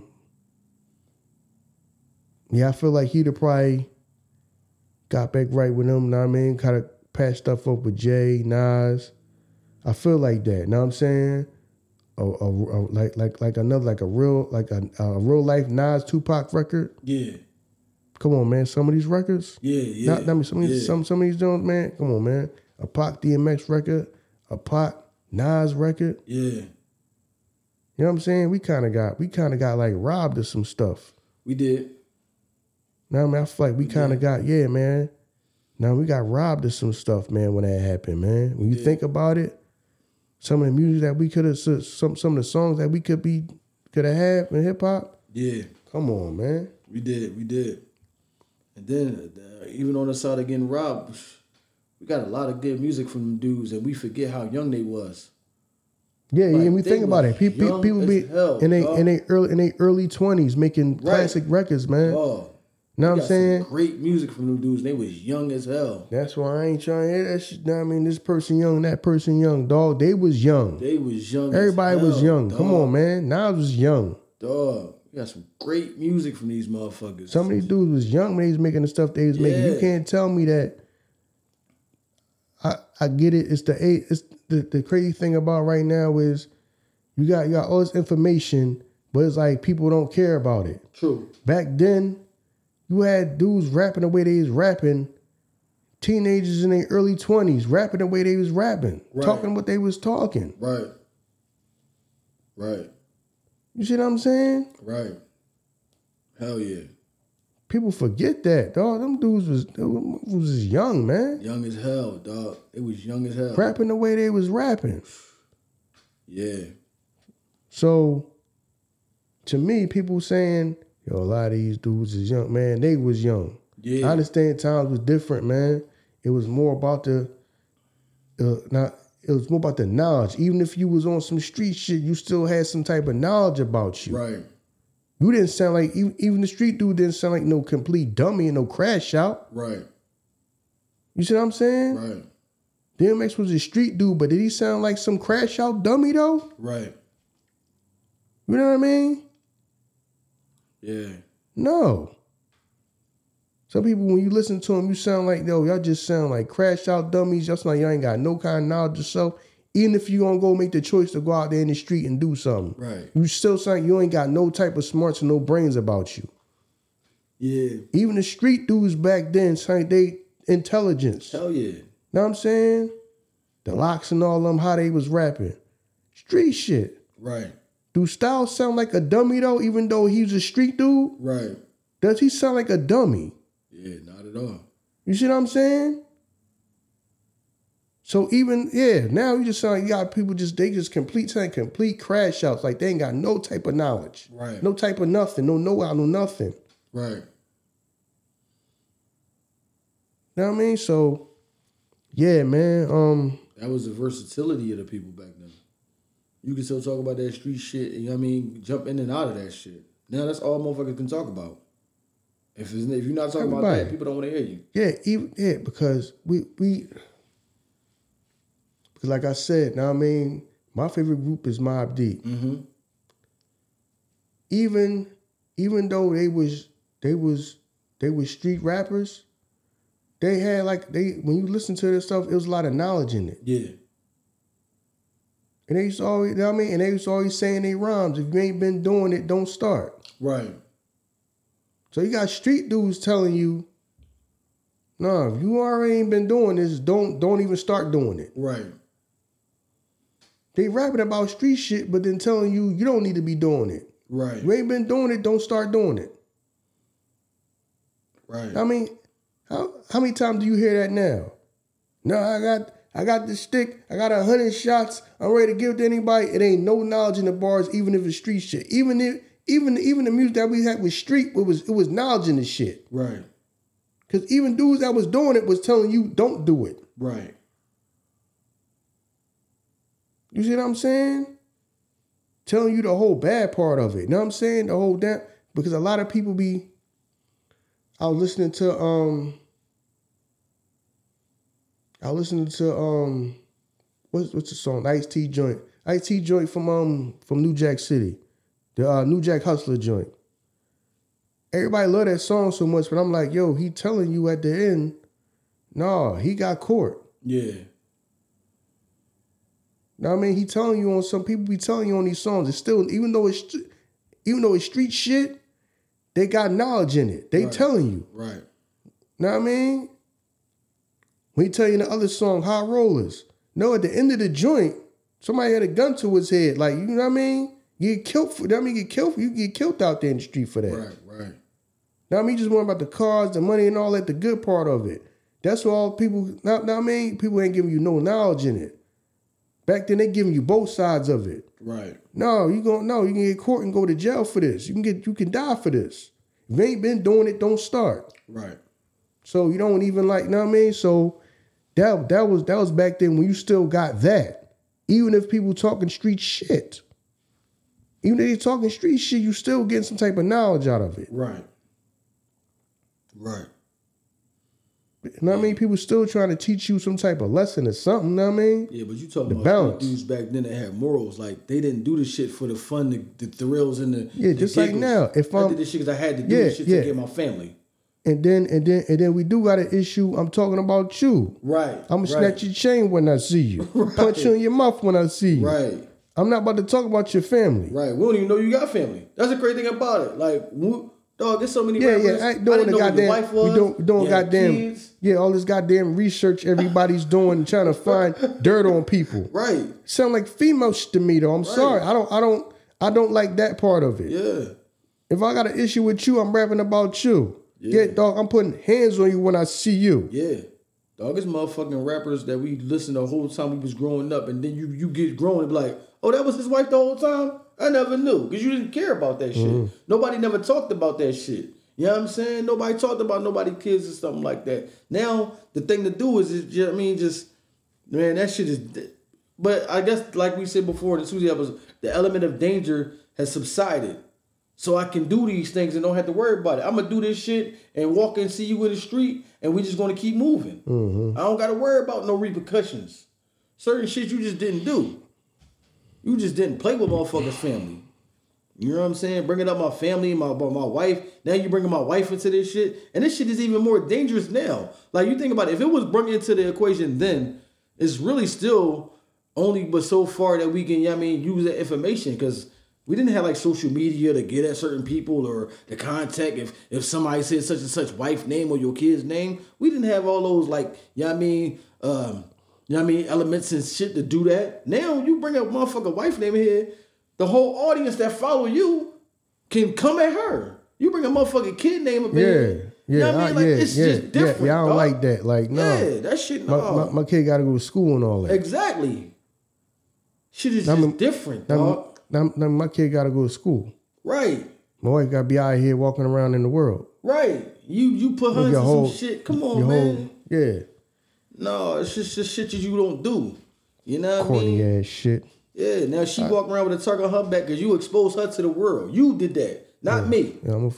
I feel like he'd have probably got back right with them. You know what I mean? Kind of patched stuff up with Jay, Nas. I feel like that. You know what I'm saying? Like a real life Nas Tupac record. Yeah. Come on, man. Some of these records. Yeah. Some of these joints, man. Come on, man. A Pac DMX record, a Pac Nas record. Yeah. You know what I'm saying? We kind of got like robbed of some stuff. We did. Now, I mean, I feel like we kind of got, man. Now we got robbed of some stuff, man, when that happened, man. When you think about it, some of the music that we could have, some of the songs that we could have had in hip hop. Yeah. Come on, man. We did. And then even on the side of getting robbed, we got a lot of good music from them dudes, and we forget how young they was. Yeah, Like, and we they think about was it. People young be as hell, in dog. they early 20s making classic records, man. Oh, know what I'm saying? Great music from them dudes. They was young as hell. That's why I ain't trying to hear that shit. I mean, this person young, that person young, dog. They was young. They was young. Everybody as hell, was young. dog. Come on, man. Nas was young. Dog. We got some great music from these motherfuckers. Some of these dudes was young when they was making the stuff they was making. You can't tell me that. I get it. It's the crazy thing about right now is you got all this information, but it's like people don't care about it. True. Back then, you had dudes rapping the way they was rapping, teenagers in their early 20s rapping the way they was rapping, talking what they was talking. Right. Right. You see what I'm saying? Right. Hell yeah. People forget that, dog. Them dudes was young, man. Young as hell, dog. It was young as hell. Rapping the way they was rapping. Yeah. So, to me, people saying, yo, a lot of these dudes is young. Man, they was young. Yeah. I understand times was different, man. It was more about it was more about the knowledge. Even if you was on some street shit, you still had some type of knowledge about you. Right. You didn't sound like, even the street dude didn't sound like no complete dummy and no crash out. Right. You see what I'm saying? Right. DMX was a street dude, but did he sound like some crash out dummy though? Right. You know what I mean? Yeah. No. Some people, when you listen to them, you sound like, yo, y'all just sound like crash out dummies. Y'all sound like y'all ain't got no kind of knowledge of self. Even if you gonna go make the choice to go out there in the street and do something. Right. You still sound like you ain't got no type of smarts and no brains about you. Yeah. Even the street dudes back then sound like they intelligence. Hell yeah. Know what I'm saying? The Locks and all them, how they was rapping. Street shit. Right. Do Styles sound like a dummy though, even though he's a street dude? Right. Does he sound like a dummy? Yeah, not at all. You see what I'm saying? So even, now you just sound like you got people they just complete crash outs. Like they ain't got no type of knowledge. Right. No type of nothing. No know-how, no nothing. Right. You know what I mean? So, yeah, man. That was the versatility of the people back then. You can still talk about that street shit, you know what I mean? Jump in and out of that shit. Now that's all motherfuckers can talk about. If you're not talking about that, people don't want to hear you. Yeah, because because like I said, now I mean, my favorite group is Mobb Deep. Mm-hmm. Even though they was street rappers, they had when you listen to their stuff, it was a lot of knowledge in it. Yeah. And they used to always, you know what I mean? And they used to always saying they rhymes. If you ain't been doing it, don't start. Right. So you got street dudes telling you, no, if you already ain't been doing this, don't even start doing it. Right. They rapping about street shit, but then telling you don't need to be doing it. Right. You ain't been doing it, don't start doing it. Right. I mean, how many times do you hear that now? No, I got the stick. I got 100 shots. I'm ready to give it to anybody. It ain't no knowledge in the bars, even if it's street shit. Even the music that we had with street, it was knowledge in the shit. Right. Because even dudes that was doing it was telling you don't do it. Right. You see what I'm saying? Telling you the whole bad part of it. You know what I'm saying? The whole damn, because a lot of people I was listening to what's the song? Ice-T joint. Ice-T joint from New Jack City. The New Jack Hustler joint. Everybody love that song so much, but I'm like, yo, he telling you at the end, no, he got caught. Yeah. Know what I mean? He telling you on some people be telling you on these songs. It's still, even though it's street shit, they got knowledge in it. They telling you. Right. Know what I mean? When he tell you in the other song, High Rollers. No, at the end of the joint, somebody had a gun to his head. Like, you know what I mean? You get killed for that. I mean, you get killed out there in the street for that. Right. Now I mean, just worrying about the cars, the money, and all that, the good part of it. That's all people, now I mean, people ain't giving you no knowledge in it. Back then, they giving you both sides of it. Right. You can get caught and go to jail for this. You can die for this. If you ain't been doing it, don't start. Right. So you don't even like, you know what I mean? So that was back then when you still got that. Even if people talking street shit. Even if they talking street shit, you still getting some type of knowledge out of it. Right. Right. You know what I mean? People still trying to teach you some type of lesson or something, you know what I mean? Yeah, but you talking The about balance. dudes back then that had morals. Like, they didn't do this shit for the fun, the thrills, and the Yeah, the just like giggles. now. If I I'm did this shit because I had to do Yeah, this shit yeah. to get my family. and then we do got an issue. I'm talking about you. Right. I'm gonna snatch your chain when I see you. Right. Punch you in your mouth when I see you. Right. I'm not about to talk about your family. Right. We don't even know you got family. That's the great thing about it. Like, dog, there's so many Yeah, rappers. yeah. I I doing didn't the know who goddamn. your wife was. We doing you had goddamn. kids. Yeah, all this goddamn research everybody's doing, trying to find dirt on people. Right. Sound like female shit to me though. I'm sorry. I don't like that part of it. Yeah. If I got an issue with you, I'm rapping about you. Yeah. Yeah, dog. I'm putting hands on you when I see you. Yeah. Dog, it's motherfucking rappers that we listened the whole time we was growing up, and then you get grown and be like, oh, that was his wife the whole time? I never knew. Because you didn't care about that shit. Nobody never talked about that shit. You know what I'm saying? Nobody talked about nobody's kids or something like that. Now, the thing to do is you know what I mean, just, man, that shit is... But I guess, like we said before in the Tuesday episode, the element of danger has subsided. So I can do these things and don't have to worry about it. I'm going to do this shit and walk and see you in the street, and we just going to keep moving. I don't got to worry about no repercussions. Certain shit you just didn't do. You just didn't play with motherfuckers' family. You know what I'm saying? Bringing up my family, my wife. Now you bringing my wife into this shit. And this shit is even more dangerous now. Like, you think about it. If it was brought into the equation then, it's really still only but so far that we can, you know what I mean, use that information. Because we didn't have, like, social media to get at certain people or the contact. If somebody said such and such wife name or your kid's name, we didn't have all those, like, you know what I mean, elements and shit to do that. Now you bring a motherfucker wife name in here, the whole audience that follow you can come at her. You bring a motherfucking kid name up in here. You know what I mean? Like, it's just different. Yeah, I don't dog. like that. Like, no. Yeah, that shit, no. My kid got to go to school and all that. Exactly. Shit is just different, dog. Now my kid got to go to school. Right. My wife got to be out here walking around in the world. Right. You put her into some shit. Come on, man. Yeah. No, it's just shit that you don't do. You know what I Corny mean? ass shit. Yeah, now she walking around with a target on her back because you exposed her to the world. You did that, not me. Yeah, I'm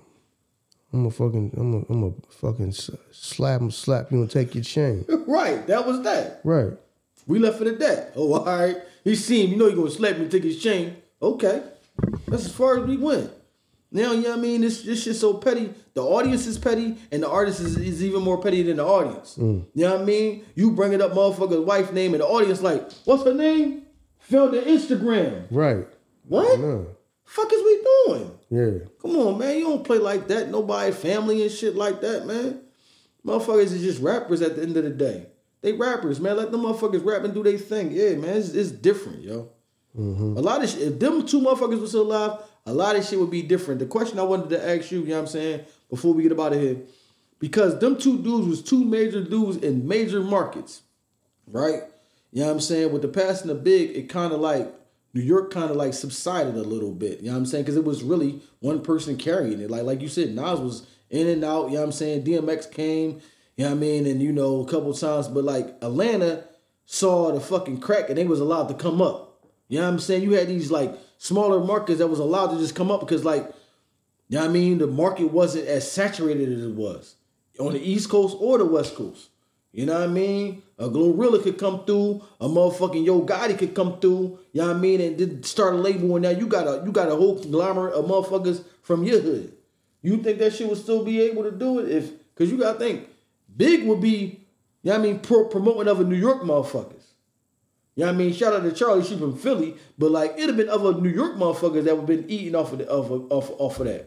a fucking slap you and take your chain. Right, that was that. Right. We left it at that. Oh, all right. He seen him. You know he gonna slap me and take his chain. Okay. That's as far as we went. Now, you know what I mean? This shit's so petty. The audience is petty, and the artist is even more petty than the audience. You know what I mean? You bring it up motherfucker's wife name, and the audience like, what's her name? Found the Instagram. Right. What? No. Fuck is we doing? Yeah. Come on, man. You don't play like that. Nobody, family and shit like that, man. Motherfuckers is just rappers at the end of the day. They rappers, man. Let them motherfuckers rap and do their thing. Yeah, man. It's different, yo. A lot of shit. If them two motherfuckers were still alive, a lot of shit would be different. The question I wanted to ask you know what I'm saying, before we get out of here, because them two dudes was two major dudes in major markets, right? You know what I'm saying? With the passing of Big, it kind of like, New York kind of like subsided a little bit. You know what I'm saying? Because it was really one person carrying it. Like you said, Nas was in and out. You know what I'm saying? DMX came, you know what I mean? And, you know, a couple times. But like Atlanta saw the fucking crack and they was allowed to come up. You know what I'm saying? You had these like smaller markets that was allowed to just come up because like, you know what I mean? The market wasn't as saturated as it was on the East Coast or the West Coast. You know what I mean? A Glorilla could come through, a motherfucking Yo Gotti could come through, you know what I mean, and then start a label, and now you got a whole conglomerate of motherfuckers from your hood. You think that shit would still be able to do it? Because you got to think, Big would be, you know what I mean, promoting other New York motherfuckers. You know what I mean? Shout out to Charlie, she from Philly, but like, it'd have been other New York motherfuckers that would have been eating off of that.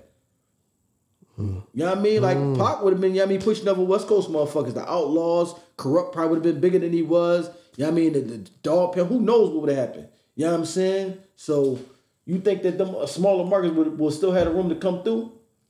You know what I mean? Like, Pac would have been, you know what I mean, pushing other West Coast motherfuckers. The Outlaws, Corrupt probably would have been bigger than he was. You know what I mean? The Dog Pound, who knows what would have happened? You know what I'm saying? So, you think that them smaller markets will still have the room to come through?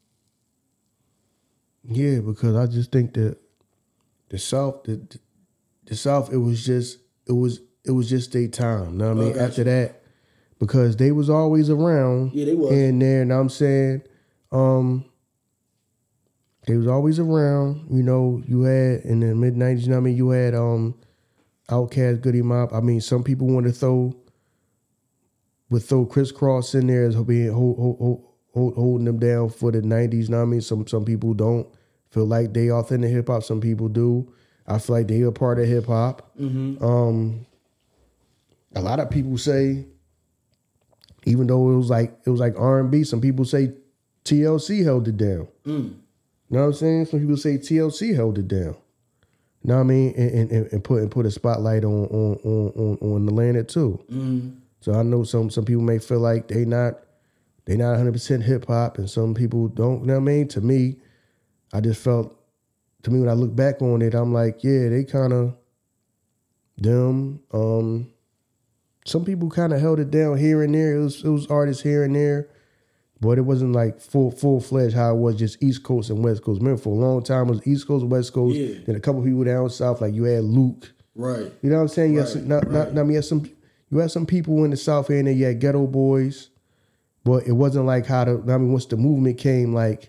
Yeah, because I just think that the South, it was just their time. You know what I mean? After that, because they was always around. Yeah, they was. And there, you know what I'm saying? They was always around. You know, you had in the mid 90s, you know what I mean? You had Outkast, Goody Mob. I mean, some people want to throw Criss Cross in there as being holding them down for the 90s, you know what I mean? Some people don't feel like they authentic hip hop. Some people do. I feel like they are part of hip hop. Mm-hmm. A lot of people say, even though it was like R&B, some people say TLC held it down. You know what I'm saying? Some people say TLC held it down. You know what I mean? And put a spotlight on Atlanta too. So I know some people may feel like they not 100% hip hop, and some people don't. You know what I mean? To me, I just felt. To me, when I look back on it, I'm like, yeah, they kind of them. Some people kind of held it down here and there. It was artists here and there, but it wasn't like full fledged how it was just East Coast and West Coast. Remember, for a long time it was East Coast, West Coast. Yeah. Then a couple people down south, like you had Luke. Right. You know what I'm saying? You had some people in the South here and there. You had Ghetto Boys, but it wasn't like once the movement came, like,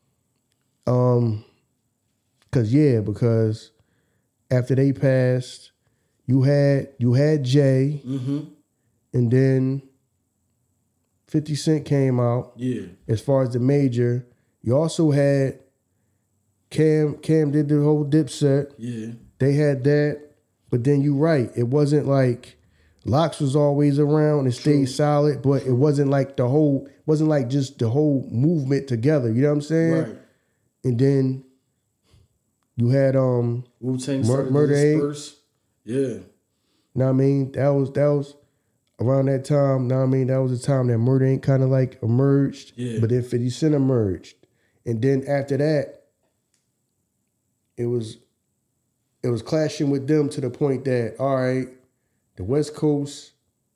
because after they passed, you had Jay, and then 50 Cent came out. Yeah. As far as the major, you also had Cam did the whole Dipset. Yeah. They had that, but then you right, it wasn't like Lox was always around and stayed solid, but it wasn't like just the whole movement together. You know what I'm saying? Right. And then you had Wu-Tang Murder Inc. Yeah. Know what I mean? That was around that time, know what I mean? That was the time that Murder Inc. kind of like emerged. Yeah. But then 50 Cent emerged. And then after that, it was clashing with them to the point that, all right, the West Coast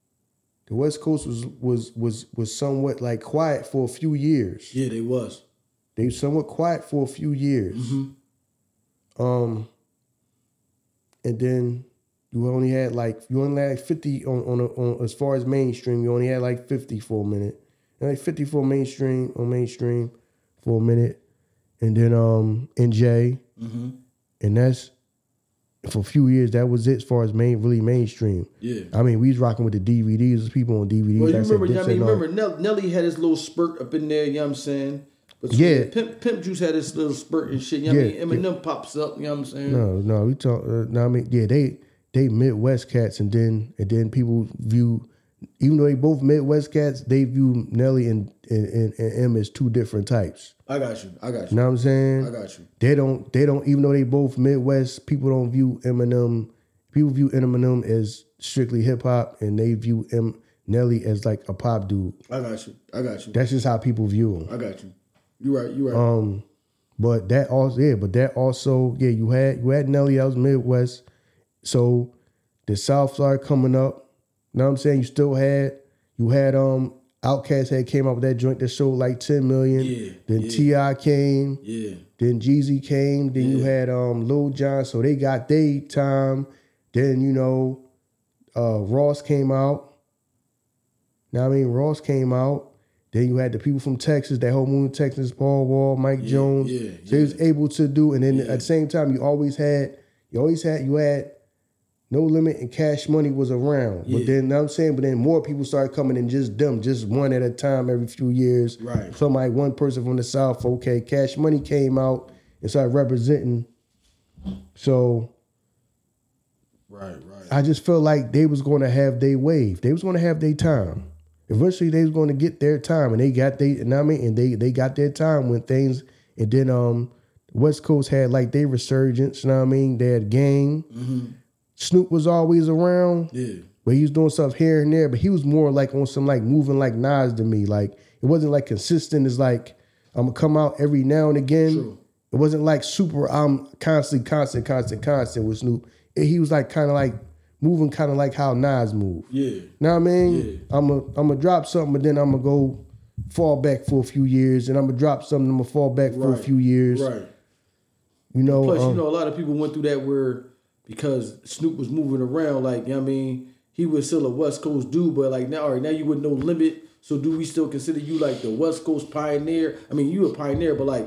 was somewhat like quiet for a few years. Yeah, they was. They were somewhat quiet for a few years. And then you only had like 50 on as far as mainstream. You only had like 50 for a minute, and like 50 for mainstream for a minute, and then NJ, and that's for a few years. That was it as far as really mainstream. Yeah, I mean we was rocking with the DVDs. There's people on DVDs. Well, you remember Nelly had his little spurt up in there. You know what I'm saying? But yeah, Pimp Juice had his little spurt and shit. You know what I mean? Eminem pops up. You know what I'm saying? No, we talk. I mean, yeah, they Midwest cats, and then people view, even though they both Midwest cats, they view Nelly and M as two different types. I got you. You know what I'm saying? I got you. They don't. Even though they both Midwest, people don't view Eminem. People view Eminem as strictly hip hop, and they view Nelly as like a pop dude. I got you. That's just how people view him. I got you. You right. But that also, you had Nelly, that was Midwest. So the South started coming up. You know what I'm saying? You had Outkast had came out with that joint that sold like 10 million. Yeah. Then T.I. came. Yeah. Then Jeezy came. Then you had Lil Jon. So they got their time. Then, Ross came out. Now I mean Ross came out. Then you had the people from Texas, that whole Moon Texas, Paul Wall, Mike Jones. They was able to do, and then at the same time, you had No Limit and Cash Money was around. Yeah. But then, you know what I'm saying? But then more people started coming in just one at a time every few years. Right. Somebody, one person from the South, okay, Cash Money came out and started representing. So Right. I just felt like they was going to have their wave. They was going to have their time. Eventually, they was going to get their time, and they got they got their time when things. And then West Coast had like their resurgence. You know what I mean? They had Game. Mm-hmm. Snoop was always around. Yeah, but he was doing stuff here and there. But he was more like on some like moving like Nas to me. Like it wasn't like consistent. It's like I'm gonna come out every now and again. True. It wasn't like super. I'm constant with Snoop. He was like kind of like moving kind of like how Nas moved. Yeah. Know what I mean? Yeah. I'm a drop something, but then I'm going to go fall back for a few years, and I'm going to drop something, I'm going to fall back for a few years. Right. Plus, a lot of people went through that where, because Snoop was moving around, like, you know what I mean? He was still a West Coast dude, but like now you with No Limit, so do we still consider you like the West Coast pioneer? I mean, you a pioneer, but like,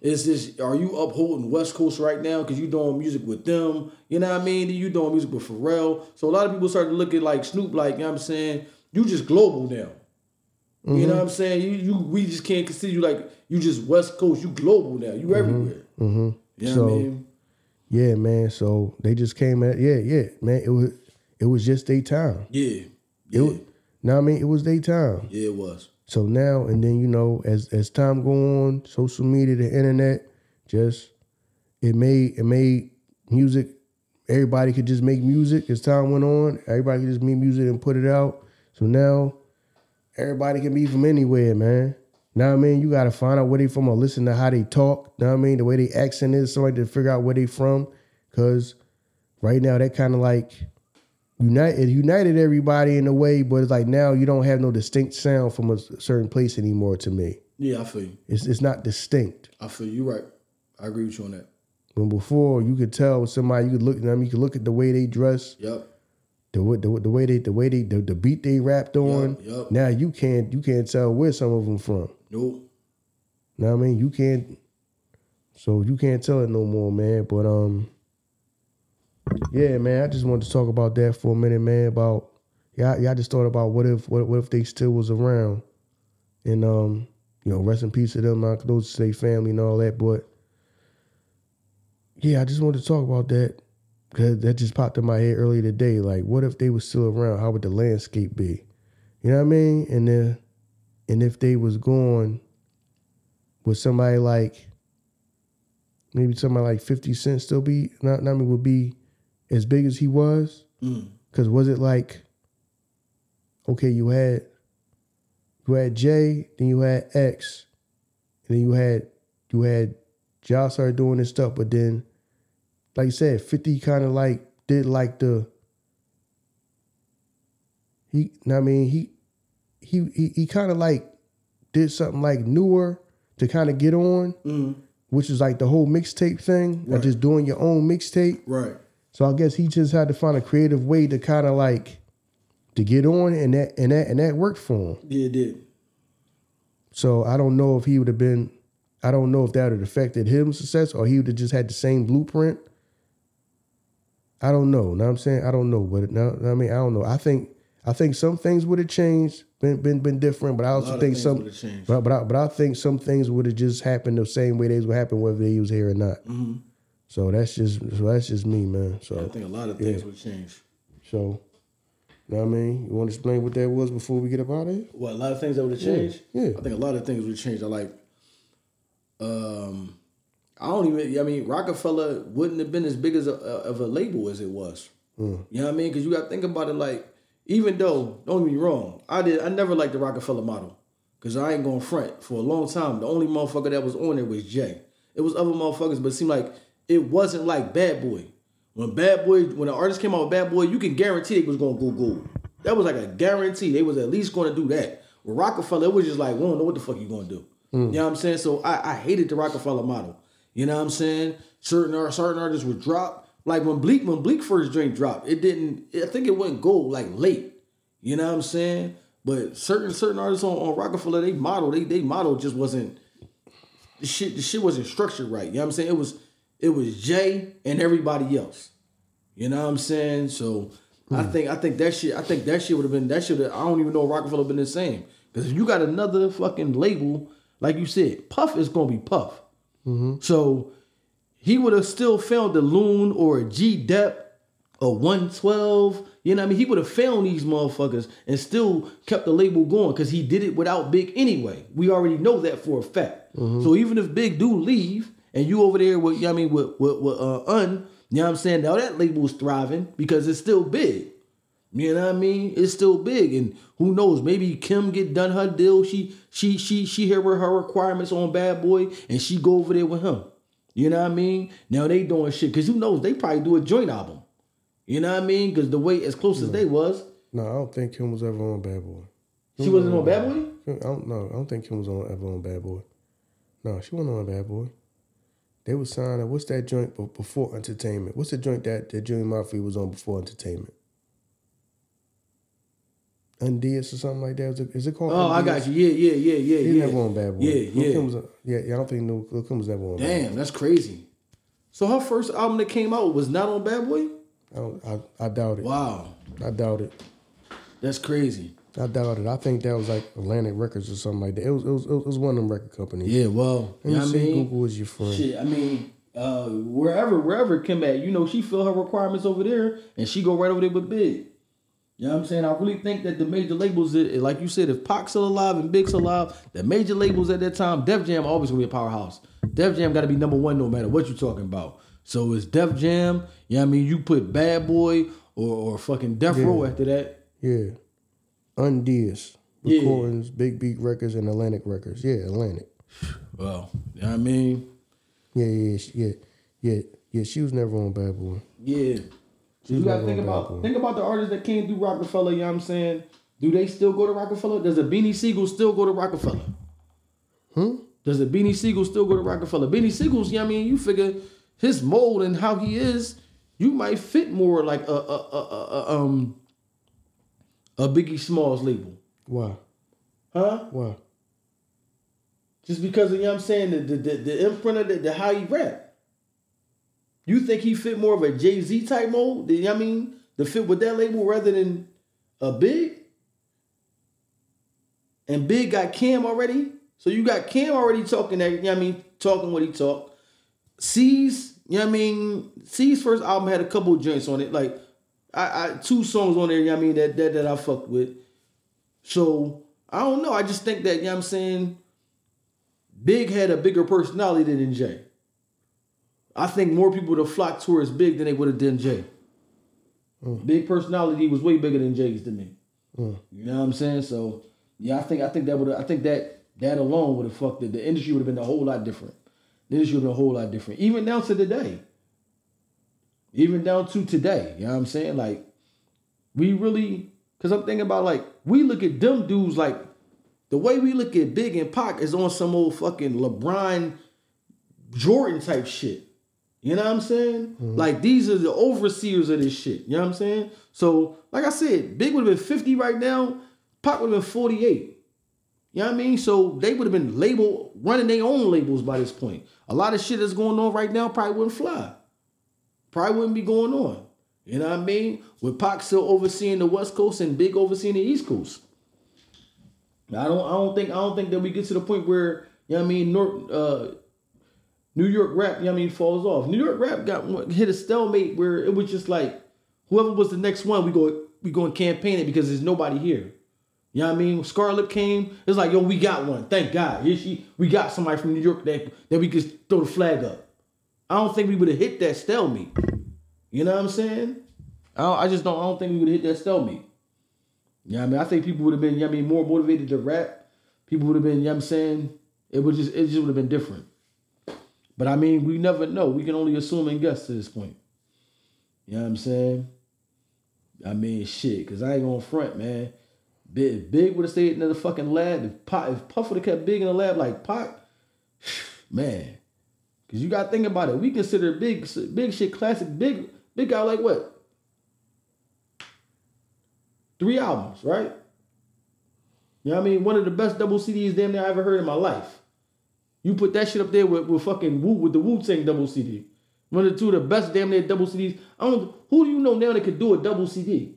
Is this, are you upholding West Coast right now because you doing music with them? You know what I mean? You doing music with Pharrell. So a lot of people start to look at like Snoop like, you know what I'm saying? You just global now. Mm-hmm. You know what I'm saying? We just can't consider you like, you just West Coast. You global now. You everywhere. Mm-hmm. You know what I mean? Yeah, man. So they just came at, man. It was just their time. Yeah. Now I mean, it was their time. Yeah, it was. So now and then, you know, as time go on, social media, the internet, just it made music. Everybody could just make music as time went on. Everybody could just make music and put it out. So now everybody can be from anywhere, man. Now I mean, you gotta find out where they from or listen to how they talk. Now I mean, the way they accent is, somebody to figure out where they from. Cause right now that kind of like united everybody in a way, but it's like now you don't have no distinct sound from a certain place anymore to me. Yeah, I feel you. It's not distinct. I feel you right. I agree with you on that. When before you could tell somebody, you could look at the way they dress. Yep. The way the beat they rapped on. Yep. Now you can't tell where some of them from. Nope. Know what I mean? You can't tell it no more, man. But yeah, man, I just wanted to talk about that for a minute, man. About I just thought about what if they still was around, and you know, rest in peace to them, those to their family and all that. But yeah, I just wanted to talk about that because that just popped in my head earlier today. Like, what if they was still around? How would the landscape be? You know what I mean? And if they was gone, would somebody like maybe somebody like 50 Cent still be? Would be as big as he was? Because was it like, okay, you had Jay, then you had X, and then you had y'all started doing this stuff, but then, like you said, 50 kind of like did like he kind of like did something like newer to kind of get on, which is like the whole mixtape thing, right. Like just doing your own mixtape. Right. So I guess he just had to find a creative way to kind of like to get on, and that worked for him. Yeah, it did. So I don't know if he would have been, I don't know if that would have affected his success or he would have just had the same blueprint. I don't know. Know what I'm saying? I don't know. But I mean, I don't know. I think some things would have changed, been different, but I also think some, but I think some things would have just happened the same way they would happen whether they was here or not. Mm-hmm. So that's just me, man. So yeah, I think a lot of things would change. So, you know what I mean? You want to explain what that was before we get up out of here? What, a lot of things that would have changed? Yeah. I think a lot of things would have changed. I mean, Rockefeller wouldn't have been as big as of a label as it was. You know what I mean? Because you got to think about it like, even though, don't get me wrong, I never liked the Rockefeller model. Because I ain't going to front. For a long time, the only motherfucker that was on there was Jay. It was other motherfuckers, but it seemed like it wasn't like Bad Boy. When the artist came out with Bad Boy, you can guarantee they was going to go gold. That was like a guarantee. They was at least going to do that. With Rockefeller, it was just like, we don't know what the fuck you going to do. You know what I'm saying? So I hated the Rockefeller model. You know what I'm saying? Certain artists would drop. Like when Bleak first drink dropped, I think it went gold like late. You know what I'm saying? But certain artists on Rockefeller, they model just wasn't, the shit wasn't structured right. You know what I'm saying? It was Jay and everybody else. You know what I'm saying? So I think that shit would have been, I don't even know if Rockefeller been the same. Because if you got another fucking label, like you said, Puff is gonna be Puff. Mm-hmm. So he would have still found a Loon or a G-Dep, a 112. You know what I mean? He would have found these motherfuckers and still kept the label going because he did it without Big anyway. We already know that for a fact. Mm-hmm. So even if Big do leave and you over there with, you know what I mean, with Un, you know what I'm saying? Now that label's thriving because it's still big. You know what I mean? It's still big, and who knows? Maybe Kim get done her deal. She hear her requirements on Bad Boy, and she go over there with him. You know what I mean? Now they doing shit because who knows? They probably do a joint album. You know what I mean? Because the way as close as they was. No, I don't think Kim was ever on Bad Boy. She wasn't on Bad Boy? I don't think Kim was ever on Bad Boy. No, she wasn't on Bad Boy. They was signing. What's that joint before Entertainment? What's the joint that Junior Mafia was on before Entertainment? Undies or something like that. Is it called? Oh, I got you. Yeah. He never on Bad Boy. Yeah. I don't think Lil' Kim was never on. Damn, that's crazy. So her first album that came out was not on Bad Boy? I doubt it. Wow. I doubt it. That's crazy. I doubt it. I think that was like Atlantic Records or something like that. It was one of them record companies. Yeah, well, Let me see. Google is your friend. Shit, I mean, wherever Kim at, she fill her requirements over there, and she go right over there with Big. You know what I'm saying? I really think that the major labels, like you said, if Pac's still alive and Big's alive, the major labels at that time, Def Jam always gonna be a powerhouse. Def Jam got to be number one no matter what you're talking about. So it's Def Jam. You know what I mean? You put Bad Boy or fucking Death Row after that. Yeah. Undies. Recordings, Big Beat Records, and Atlantic Records. Yeah, Atlantic. Well, you know what I mean? Yeah. She was never on Bad Boy. Yeah. So you gotta think about the artists that came through Rockefeller, you know what I'm saying? Do they still go to Rockefeller? Does the Beanie Siegel still go to Rockefeller? Does the Beanie Siegel still go to Rockefeller? Beanie Siegel's, you know what I mean? You figure his mold and how he is, you might fit more like a Biggie Smalls label. Why? Huh? Why? Just because of, you know what I'm saying, the imprint of the how he rap. You think he fit more of a Jay-Z type mold? You know what I mean? To fit with that label rather than a Big? And Big got Cam already? So you got Cam already talking that, you know what I mean? Talking what he talked. C's, you know what I mean? C's first album had a couple of joints on it. Like, I 2 songs on there, you know what I mean, that I fucked with. So, I don't know. I just think that, you know what I'm saying, Big had a bigger personality than Jay. I think more people would have flocked towards Big than they would have done Jay. Big personality was way bigger than Jay's to me. You know what I'm saying? So yeah, I think that alone would have fucked it. The industry would have been a whole lot different. The industry would have been a whole lot different. Even down to today. Even down to today. You know what I'm saying? Like, we really, because I'm thinking about, like, we look at them dudes like the way we look at Big and Pac is on some old fucking LeBron Jordan type shit. You know what I'm saying? Like, these are the overseers of this shit. You know what I'm saying? So, like I said, Big would have been 50 right now. Pac would have been 48. You know what I mean? So, they would have been running their own labels by this point. A lot of shit that's going on right now probably wouldn't fly. Probably wouldn't be going on. You know what I mean? With Pac still overseeing the West Coast and Big overseeing the East Coast. I don't think that we get to the point where, you know what I mean, New York rap, you know what I mean, falls off. New York rap hit a stalemate where it was just like, whoever was the next one, we go and campaign it because there's nobody here. You know what I mean? When Scarlett came, it's like, yo, we got one. Thank God. We got somebody from New York that we could throw the flag up. I don't think we would have hit that stalemate. You know what I'm saying? I don't think we would have hit that stalemate. You know what I mean? I think people would have been, you know what I mean, more motivated to rap. People would have been, you know what I'm saying? It just would have been different. But I mean, we never know. We can only assume and guess to this point. You know what I'm saying? I mean, shit, because I ain't gonna front, man. Big would have stayed in the fucking lab. If Puff would have kept Big in the lab like Pac, man. Because you got to think about it. We consider Big shit classic. Big got like what? 3 albums, right? You know what I mean? One of the best double CDs damn near I ever heard in my life. You put that shit up there with fucking with the Wu-Tang double CD. One of the 2 of the best damn near double CDs. Who do you know now that could do a double CD?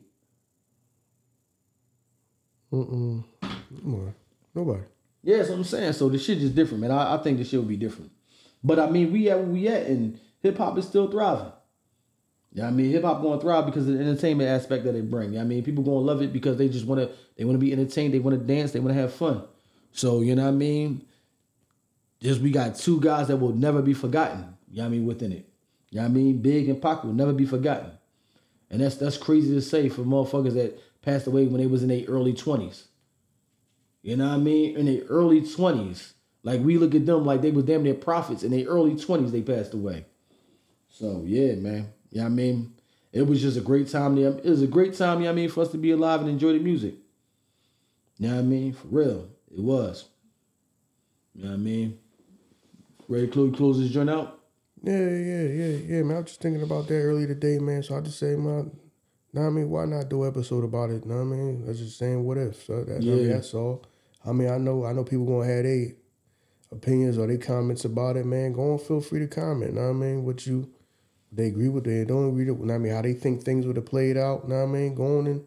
Come on. Nobody. Yeah, that's what I'm saying. So the shit is different, man. I think the shit would be different. But I mean, we at where we at, and hip hop is still thriving. Yeah, I mean, hip hop gonna thrive because of the entertainment aspect that they bring. I mean, people gonna love it because they just wanna be entertained, they wanna dance, they wanna have fun. So, you know what I mean? Just we got 2 guys that will never be forgotten. You know what I mean, within it. You know what I mean? Big and Pac will never be forgotten. And that's crazy to say for motherfuckers that passed away when they was in their early 20s. You know what I mean? In their early 20s. Like, we look at them like they was damn near prophets. In their early 20s, they passed away. So, yeah, man. You know what I mean? It was just a great time. It was a great time, you know what I mean, for us to be alive and enjoy the music. You know what I mean? For real. It was. You know what I mean? Ready to close this joint out? Yeah, man. I was just thinking about that earlier today, man. So I just say, man, Know what I mean? Why not do an episode about it? Know what I mean? That's just saying what if. So that, I Yeah. mean, that's all. I mean, I know people gonna have their opinions or their comments about it, man. Go on, feel free to comment. Know what I mean? What they agree with, they don't agree with. Know what I mean? How they think things would have played out. Know what I mean? Go on and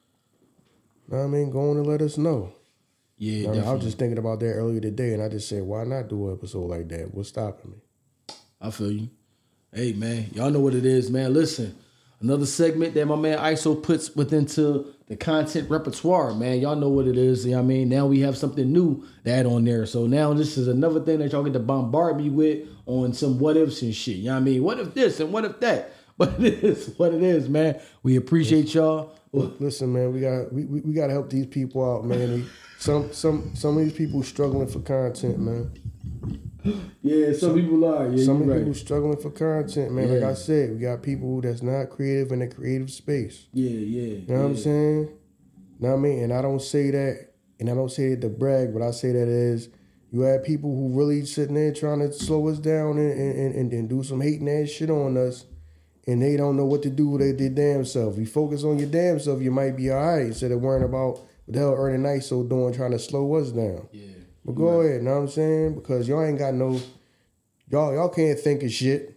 let us know. Yeah, I mean, I definitely. was just thinking about that earlier today, and I just said, why not do an episode like that? What's stopping me? I feel you. Hey, man, y'all know what it is, man. Listen, another segment that my man ISO puts within the content repertoire, man. Y'all know what it is. You know what I mean? Now we have something new to add on there. So now this is another thing that y'all get to bombard me with on some what ifs and shit. You know what I mean? What if this and what if that? But it is what it is, man. We appreciate y'all. Listen, man, we got to help these people out, man. Some of these people struggling for content, man. Yeah, some people are. Yeah, some right. people struggling for content, man. Yeah. Like I said, we got people that's not creative in the creative space. Yeah. You know what I'm saying? Know what I mean? And I don't say that, and I don't say it to brag, but I say that as you have people who really sitting there trying to slow us down and do some hating ass shit on us, and they don't know what to do with their damn self. You focus on your damn self, you might be all right, instead of worrying about what the hell Ernie ISO doing trying to slow us down. Yeah. But go ahead, know what I'm saying? Because y'all ain't got no, y'all can't think of shit.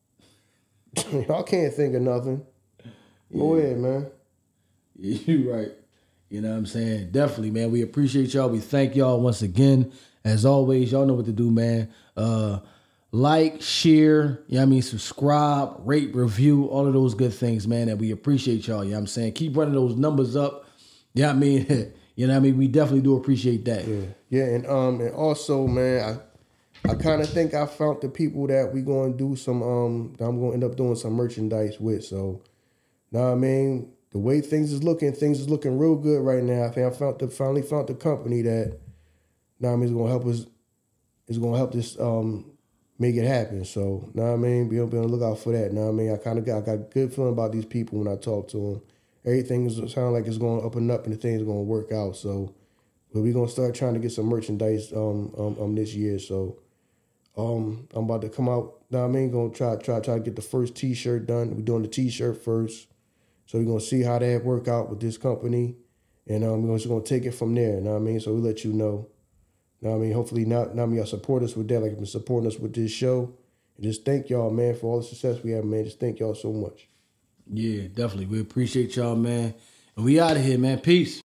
Y'all can't think of nothing. Go ahead, man. Yeah, you right. You know what I'm saying? Definitely, man. We appreciate y'all. We thank y'all once again. As always, y'all know what to do, man. Like, share, you know what I mean? Subscribe, rate, review, all of those good things, man. And we appreciate y'all, you know what I'm saying? Keep running those numbers up. You know what I mean? You know what I mean? We definitely do appreciate that. Yeah, and also, man, I kind of think I found the people that we gonna do some that I'm gonna end up doing some merchandise with. So, know what I mean? The way things is looking real good right now. I think I finally found the company that, know what I mean, is gonna help us make it happen. So, know what I mean? Be on the lookout for that. Know what I mean? I got a good feeling about these people when I talk to them. Everything sound like it's going up and up, and the thing's gonna work out. So, but we're gonna start trying to get some merchandise this year. So, I'm about to come out. Know what I mean? Gonna try to get the first T-shirt done. We're doing the T-shirt first, so we're gonna see how that work out with this company, and we're just gonna take it from there. Know what I mean? So we let you know. Know what I mean? Hopefully, not y'all support us with that, like you've been supporting us with this show. And just thank y'all, man, for all the success we have, man. Just thank y'all so much. Yeah, definitely. We appreciate y'all, man. And we out of here, man. Peace.